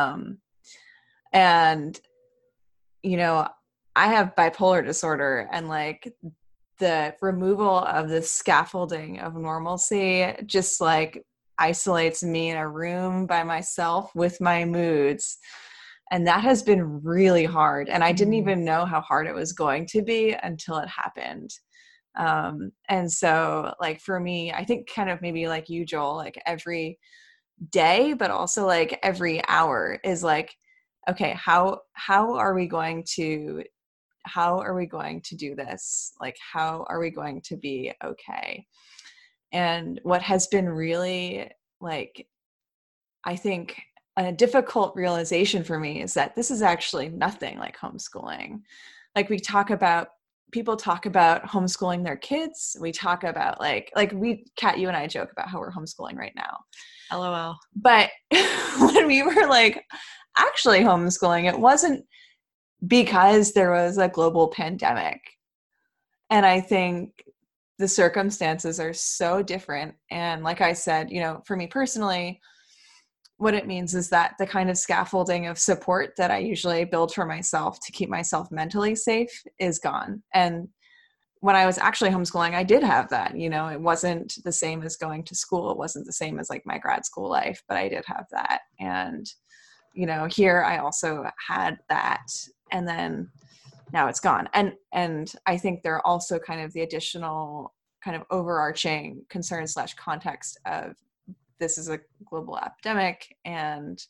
And, you know, I have bipolar disorder, and like the removal of the scaffolding of normalcy just like isolates me in a room by myself with my moods. And that has been really hard. And I didn't even know how hard it was going to be until it happened. And so like for me, I think kind of maybe like you, Joel, like every day, but also like every hour is like, okay, how are we going to do this? Like, how are we going to be okay? And what has been really, like, I think a difficult realization for me is that this is actually nothing like homeschooling. Like people talk about homeschooling their kids. We talk about like Kat, you and I joke about how we're homeschooling right now. LOL. But when we were like actually homeschooling, it wasn't because there was a global pandemic. And I think the circumstances are so different. And like I said, you know, for me personally, what it means is that the kind of scaffolding of support that I usually build for myself to keep myself mentally safe is gone. And when I was actually homeschooling, I did have that. You know, it wasn't the same as going to school. It wasn't the same as like my grad school life, but I did have that. And, you know, here I also had that. And then now it's gone. And I think there are also kind of the additional kind of overarching concern / context of this is a global epidemic. And,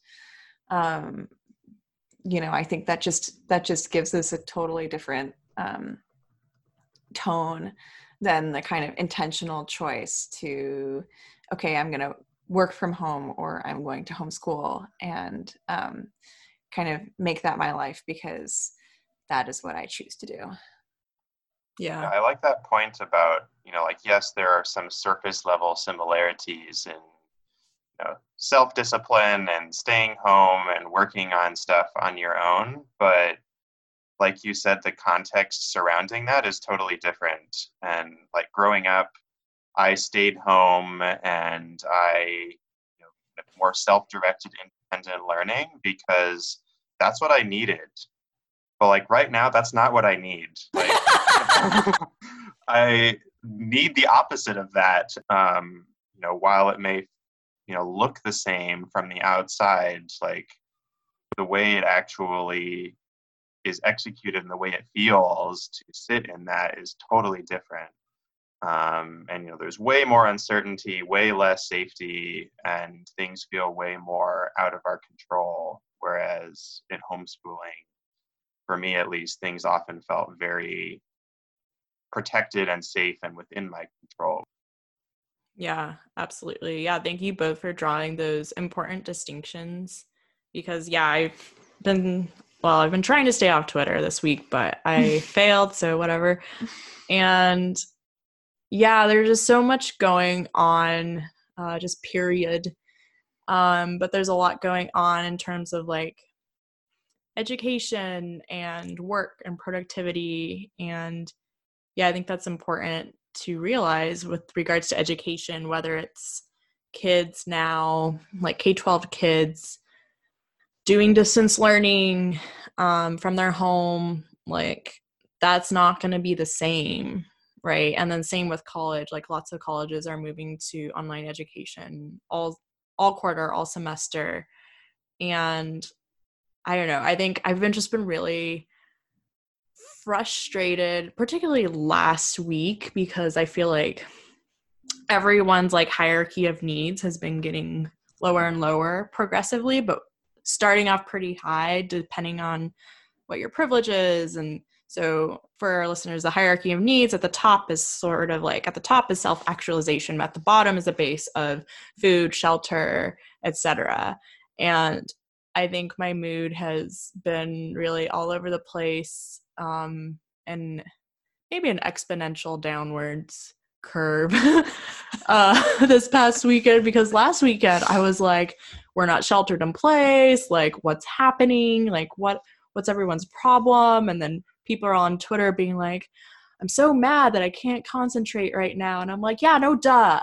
you know, I think that just gives us a totally different tone than the kind of intentional choice to, okay, I'm going to work from home or I'm going to homeschool and kind of make that my life because that is what I choose to do. Yeah. I like that point about, you know, like, yes, there are some surface level similarities in, you know, self-discipline and staying home and working on stuff on your own. But like you said, the context surrounding that is totally different. And like growing up I stayed home and I, more self-directed, independent learning because that's what I needed. But like right now, that's not what I need. Like I need the opposite of that. While it may, look the same from the outside, like the way it actually is executed and the way it feels to sit in that is totally different. And there's way more uncertainty, way less safety, and things feel way more out of our control. Whereas in homeschooling, for me at least, things often felt very protected and safe and within my control. Yeah, absolutely. Yeah, thank you both for drawing those important distinctions because I've been trying to stay off Twitter this week, but I failed, so whatever. And there's just so much going on, just period. But there's a lot going on in terms of like education and work and productivity. And I think that's important to realize with regards to education, whether it's kids now, like K-12 kids doing distance learning from their home, like that's not going to be the same, right? And then same with college, like lots of colleges are moving to online education all quarter, all semester. And I don't know, I think I've been really frustrated, particularly last week, because I feel like everyone's like hierarchy of needs has been getting lower and lower progressively, but starting off pretty high depending on what your privilege is. And so for our listeners, the hierarchy of needs at the top is sort of like, at the top is self-actualization, at the bottom is a base of food, shelter, etc. And I think my mood has been really all over the place, and maybe an exponential downwards curve this past weekend, because last weekend I was like, we're not sheltered in place, like what's happening, like what's everyone's problem? And then people are on Twitter being like, I'm so mad that I can't concentrate right now, and I'm like, yeah, no duh.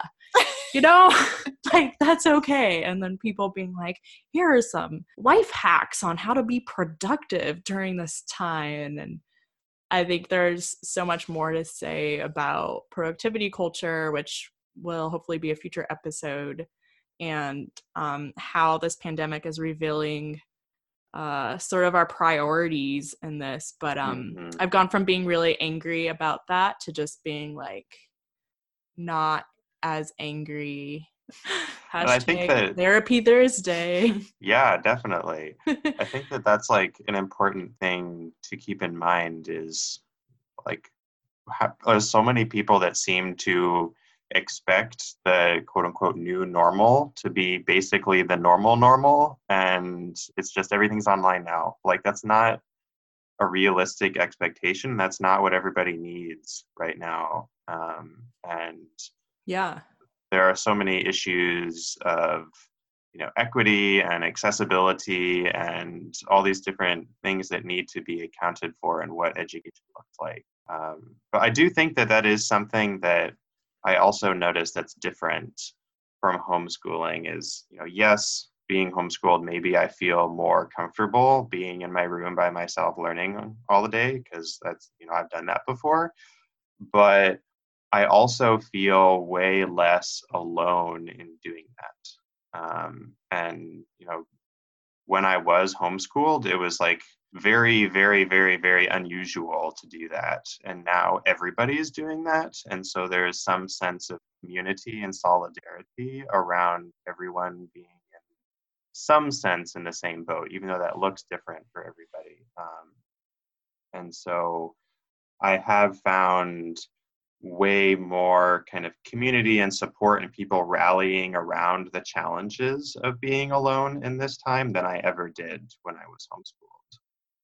Like that's okay. And then people being like, here are some life hacks on how to be productive during this time. And I think there's so much more to say about productivity culture, which will hopefully be a future episode, and how this pandemic is revealing sort of our priorities in this. But I've gone from being really angry about that to just being like not as angry. But I think that Therapy Thursday. Yeah, definitely. I think that that's like an important thing to keep in mind is like there's so many people that seem to expect the quote unquote new normal to be basically the normal, and it's just everything's online now. Like that's not a realistic expectation. That's not what everybody needs right now. And there are so many issues of equity and accessibility and all these different things that need to be accounted for in what education looks like. But I do think that that is something that I also notice that's different from homeschooling is, yes, being homeschooled, maybe I feel more comfortable being in my room by myself learning all the day because that's, I've done that before. But I also feel way less alone in doing that. And when I was homeschooled, it was like very, very, very, very unusual to do that. And now everybody is doing that. And so there's some sense of community and solidarity around everyone being in some sense in the same boat, even though that looks different for everybody. And so I have found way more kind of community and support and people rallying around the challenges of being alone in this time than I ever did when I was homeschooled.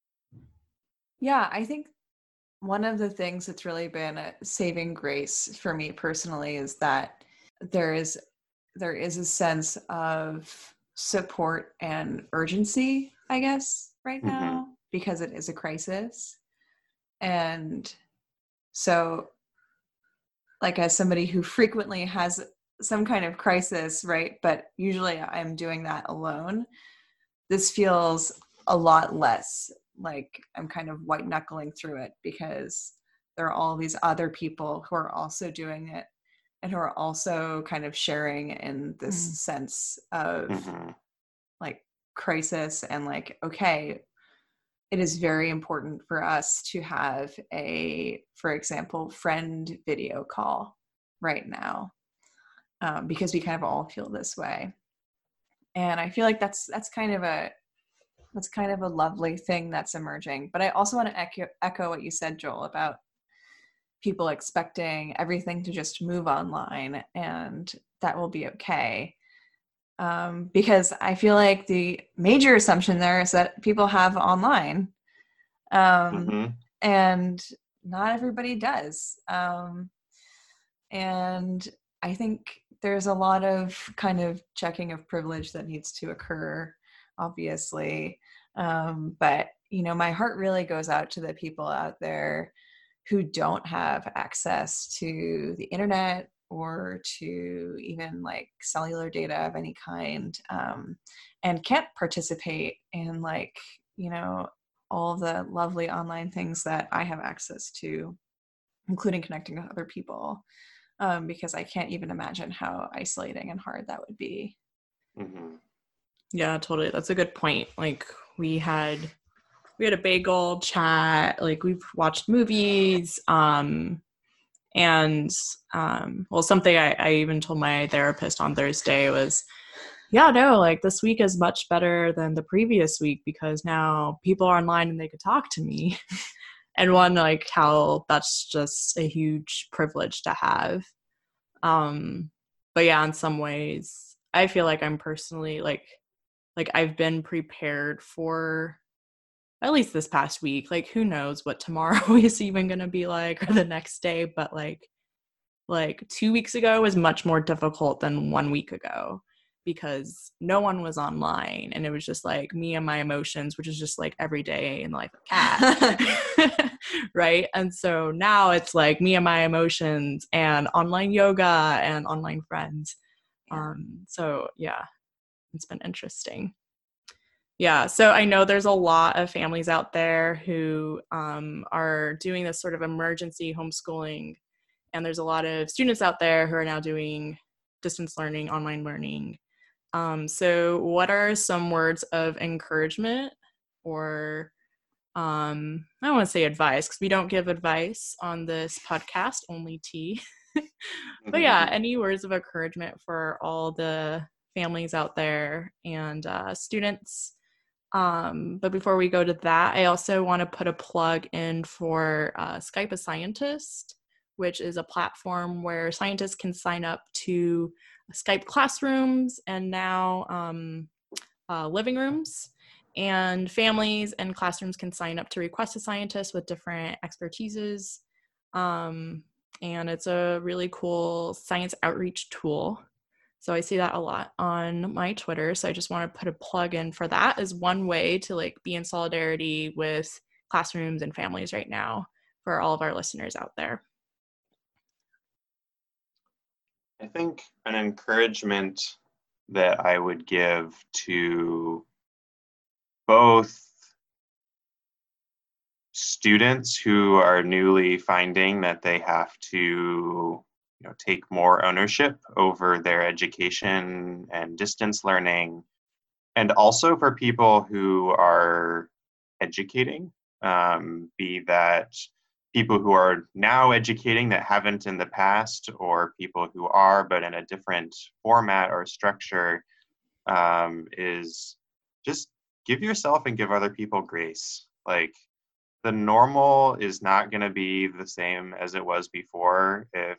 Yeah, I think one of the things that's really been a saving grace for me personally is that there is a sense of support and urgency, I guess, right now, because it is a crisis. And so like as somebody who frequently has some kind of crisis, right? But usually I'm doing that alone. This feels a lot less like I'm kind of white knuckling through it, because there are all these other people who are also doing it and who are also kind of sharing in this sense of like crisis, and like, okay, it is very important for us to have a, for example, friend video call right now, because we kind of all feel this way. And I feel like that's kind of a lovely thing that's emerging. But I also want to echo what you said, Joel, about people expecting everything to just move online and that will be okay. Because I feel like the major assumption there is that people have online, and not everybody does. And I think there's a lot of kind of checking of privilege that needs to occur, obviously. But, you know, my heart really goes out to the people out there who don't have access to the internet or to even like cellular data of any kind, and can't participate in like, you know, all the lovely online things that I have access to, including connecting with other people, because I can't even imagine how isolating and hard that would be. Yeah, totally. That's a good point. Like we had a big old chat, like we've watched movies, and well, something I even told my therapist on Thursday was, yeah, no, like this week is much better than the previous week because now people are online and they could talk to me. And one, like how that's just a huge privilege to have. But yeah, in some ways I feel like I'm personally like I've been prepared for at least this past week. Like who knows what tomorrow is even going to be like, or the next day, but like 2 weeks ago was much more difficult than 1 week ago because no one was online and it was just like me and my emotions, which is just like every day in the life of Kat. Right? And so now it's like me and my emotions and online yoga and online friends. So yeah, it's been interesting. Yeah, so I know there's a lot of families out there who are doing this sort of emergency homeschooling, and there's a lot of students out there who are now doing distance learning, online learning. So what are some words of encouragement or I don't want to say advice because we don't give advice on this podcast, only tea. But yeah, any words of encouragement for all the families out there and students? But before we go to that, I also want to put a plug in for Skype a Scientist, which is a platform where scientists can sign up to Skype classrooms and now living rooms, and families and classrooms can sign up to request a scientist with different expertises. And it's a really cool science outreach tool. So I see that a lot on my Twitter. So I just want to put a plug in for that as one way to like be in solidarity with classrooms and families right now for all of our listeners out there. I think an encouragement that I would give to both students who are newly finding that they have to take more ownership over their education and distance learning, and also for people who are educating, be that people who are now educating that haven't in the past, or people who are but in a different format or structure, is just give yourself and give other people grace. Like, the normal is not going to be the same as it was before if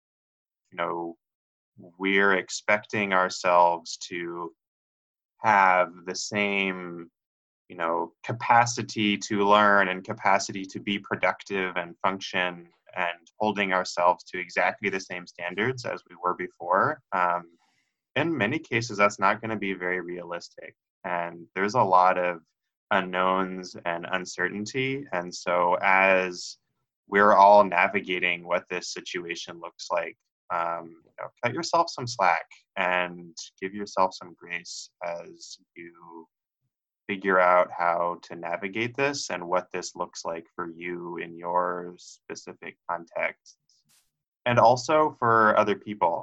we're expecting ourselves to have the same capacity to learn and capacity to be productive and function, and holding ourselves to exactly the same standards as we were before. In many cases, that's not going to be very realistic. And there's a lot of unknowns and uncertainty. And so as we're all navigating what this situation looks like. Cut yourself some slack and give yourself some grace as you figure out how to navigate this and what this looks like for you in your specific context. And also for other people.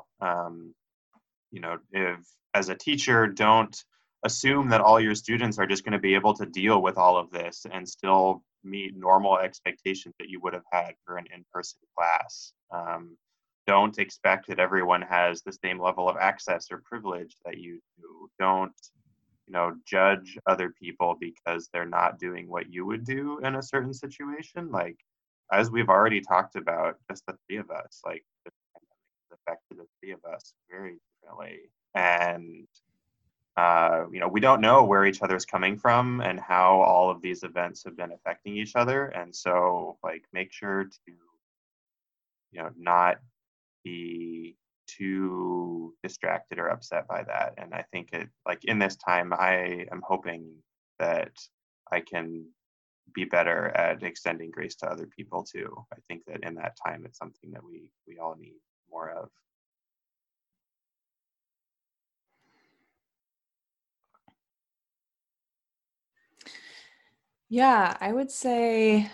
If as a teacher, don't assume that all your students are just going to be able to deal with all of this and still meet normal expectations that you would have had for an in-person class. Don't expect that everyone has the same level of access or privilege that you do. Don't, judge other people because they're not doing what you would do in a certain situation. Like, as we've already talked about, just the three of us, like, the pandemic has affected the three of us very differently. And we don't know where each other's coming from and how all of these events have been affecting each other. And so, like, make sure to, not be too distracted or upset by that. And I think in this time, I am hoping that I can be better at extending grace to other people too. I think that in that time, it's something that we all need more of. Yeah, I would say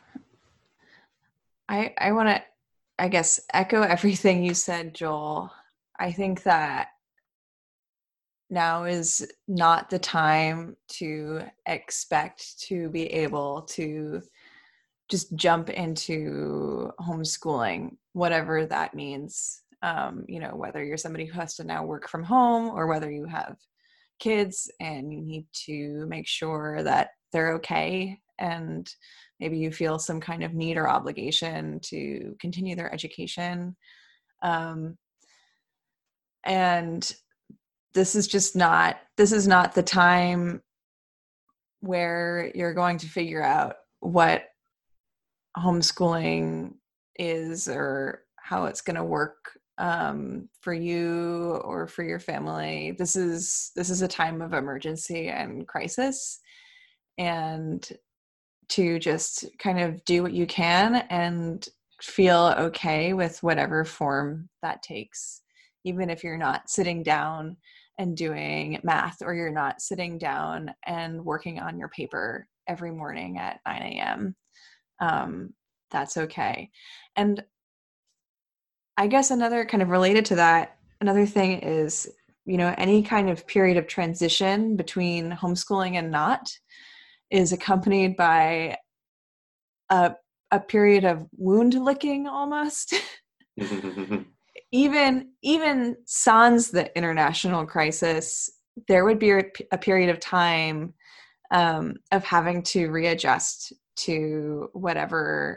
I want to, I guess, echo everything you said, Joel. I think that now is not the time to expect to be able to just jump into homeschooling, whatever that means. Whether you're somebody who has to now work from home or whether you have kids and you need to make sure that they're okay and maybe you feel some kind of need or obligation to continue their education. And this is not the time where you're going to figure out what homeschooling is or how it's going to work for you or for your family. This is a time of emergency and crisis, and to just kind of do what you can and feel okay with whatever form that takes, even if you're not sitting down and doing math, or you're not sitting down and working on your paper every morning at 9 a.m. That's okay. And I guess another kind of related to that, another thing is, any kind of period of transition between homeschooling and not is accompanied by a period of wound licking almost. Even sans the international crisis, there would be a period of time of having to readjust to whatever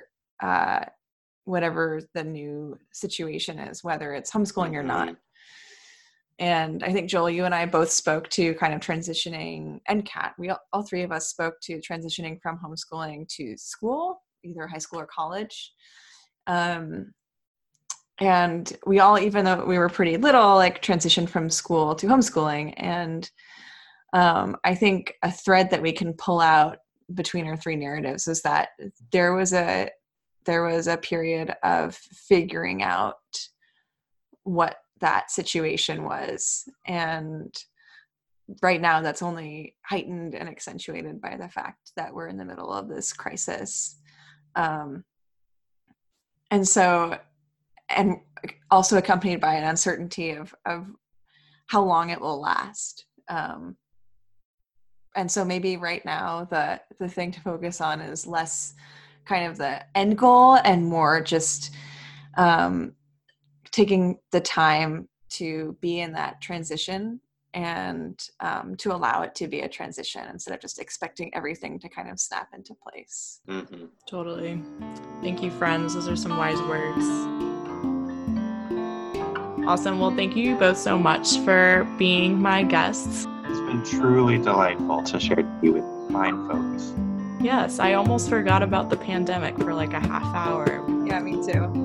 the new situation is, whether it's homeschooling or not. And I think, Joel, you and I both spoke to kind of transitioning, and Kat, all three of us spoke to transitioning from homeschooling to school, either high school or college. And we all, even though we were pretty little, like, transitioned from school to homeschooling. And I think a thread that we can pull out between our three narratives is that there was a period of figuring out what that situation was. And right now that's only heightened and accentuated by the fact that we're in the middle of this crisis. And also accompanied by an uncertainty of how long it will last. And so maybe right now the thing to focus on is less kind of the end goal and more just taking the time to be in that transition and to allow it to be a transition instead of just expecting everything to kind of snap into place. Mm-hmm. Totally. Thank you, friends. Those are some wise words. Awesome. Well, thank you both so much for being my guests. It's been truly delightful to share tea with fine folks. Yes, I almost forgot about the pandemic for like a half hour. Yeah, me too.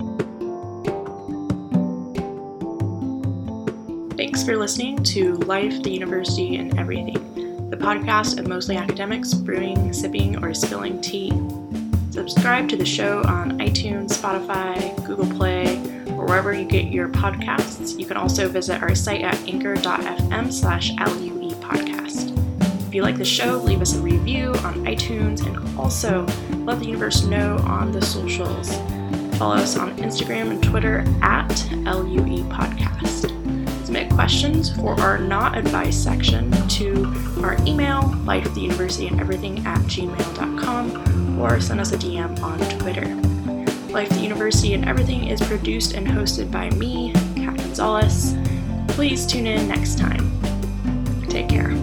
Thanks for listening to Life, the University, and Everything, the podcast of mostly academics brewing, sipping, or spilling tea. Subscribe to the show on iTunes, Spotify, Google Play, or wherever you get your podcasts. You can also visit our site at anchor.fm/LUE podcast. If you like the show, leave us a review on iTunes, and also let the universe know on the socials. Follow us on Instagram and Twitter at LUE podcast. Submit questions for our not advice section to our email, lifeoftheuniversityandeverything@gmail.com, or send us a DM on Twitter. Life, the University, and Everything is produced and hosted by me, Kat Gonzalez. Please tune in next time. Take care.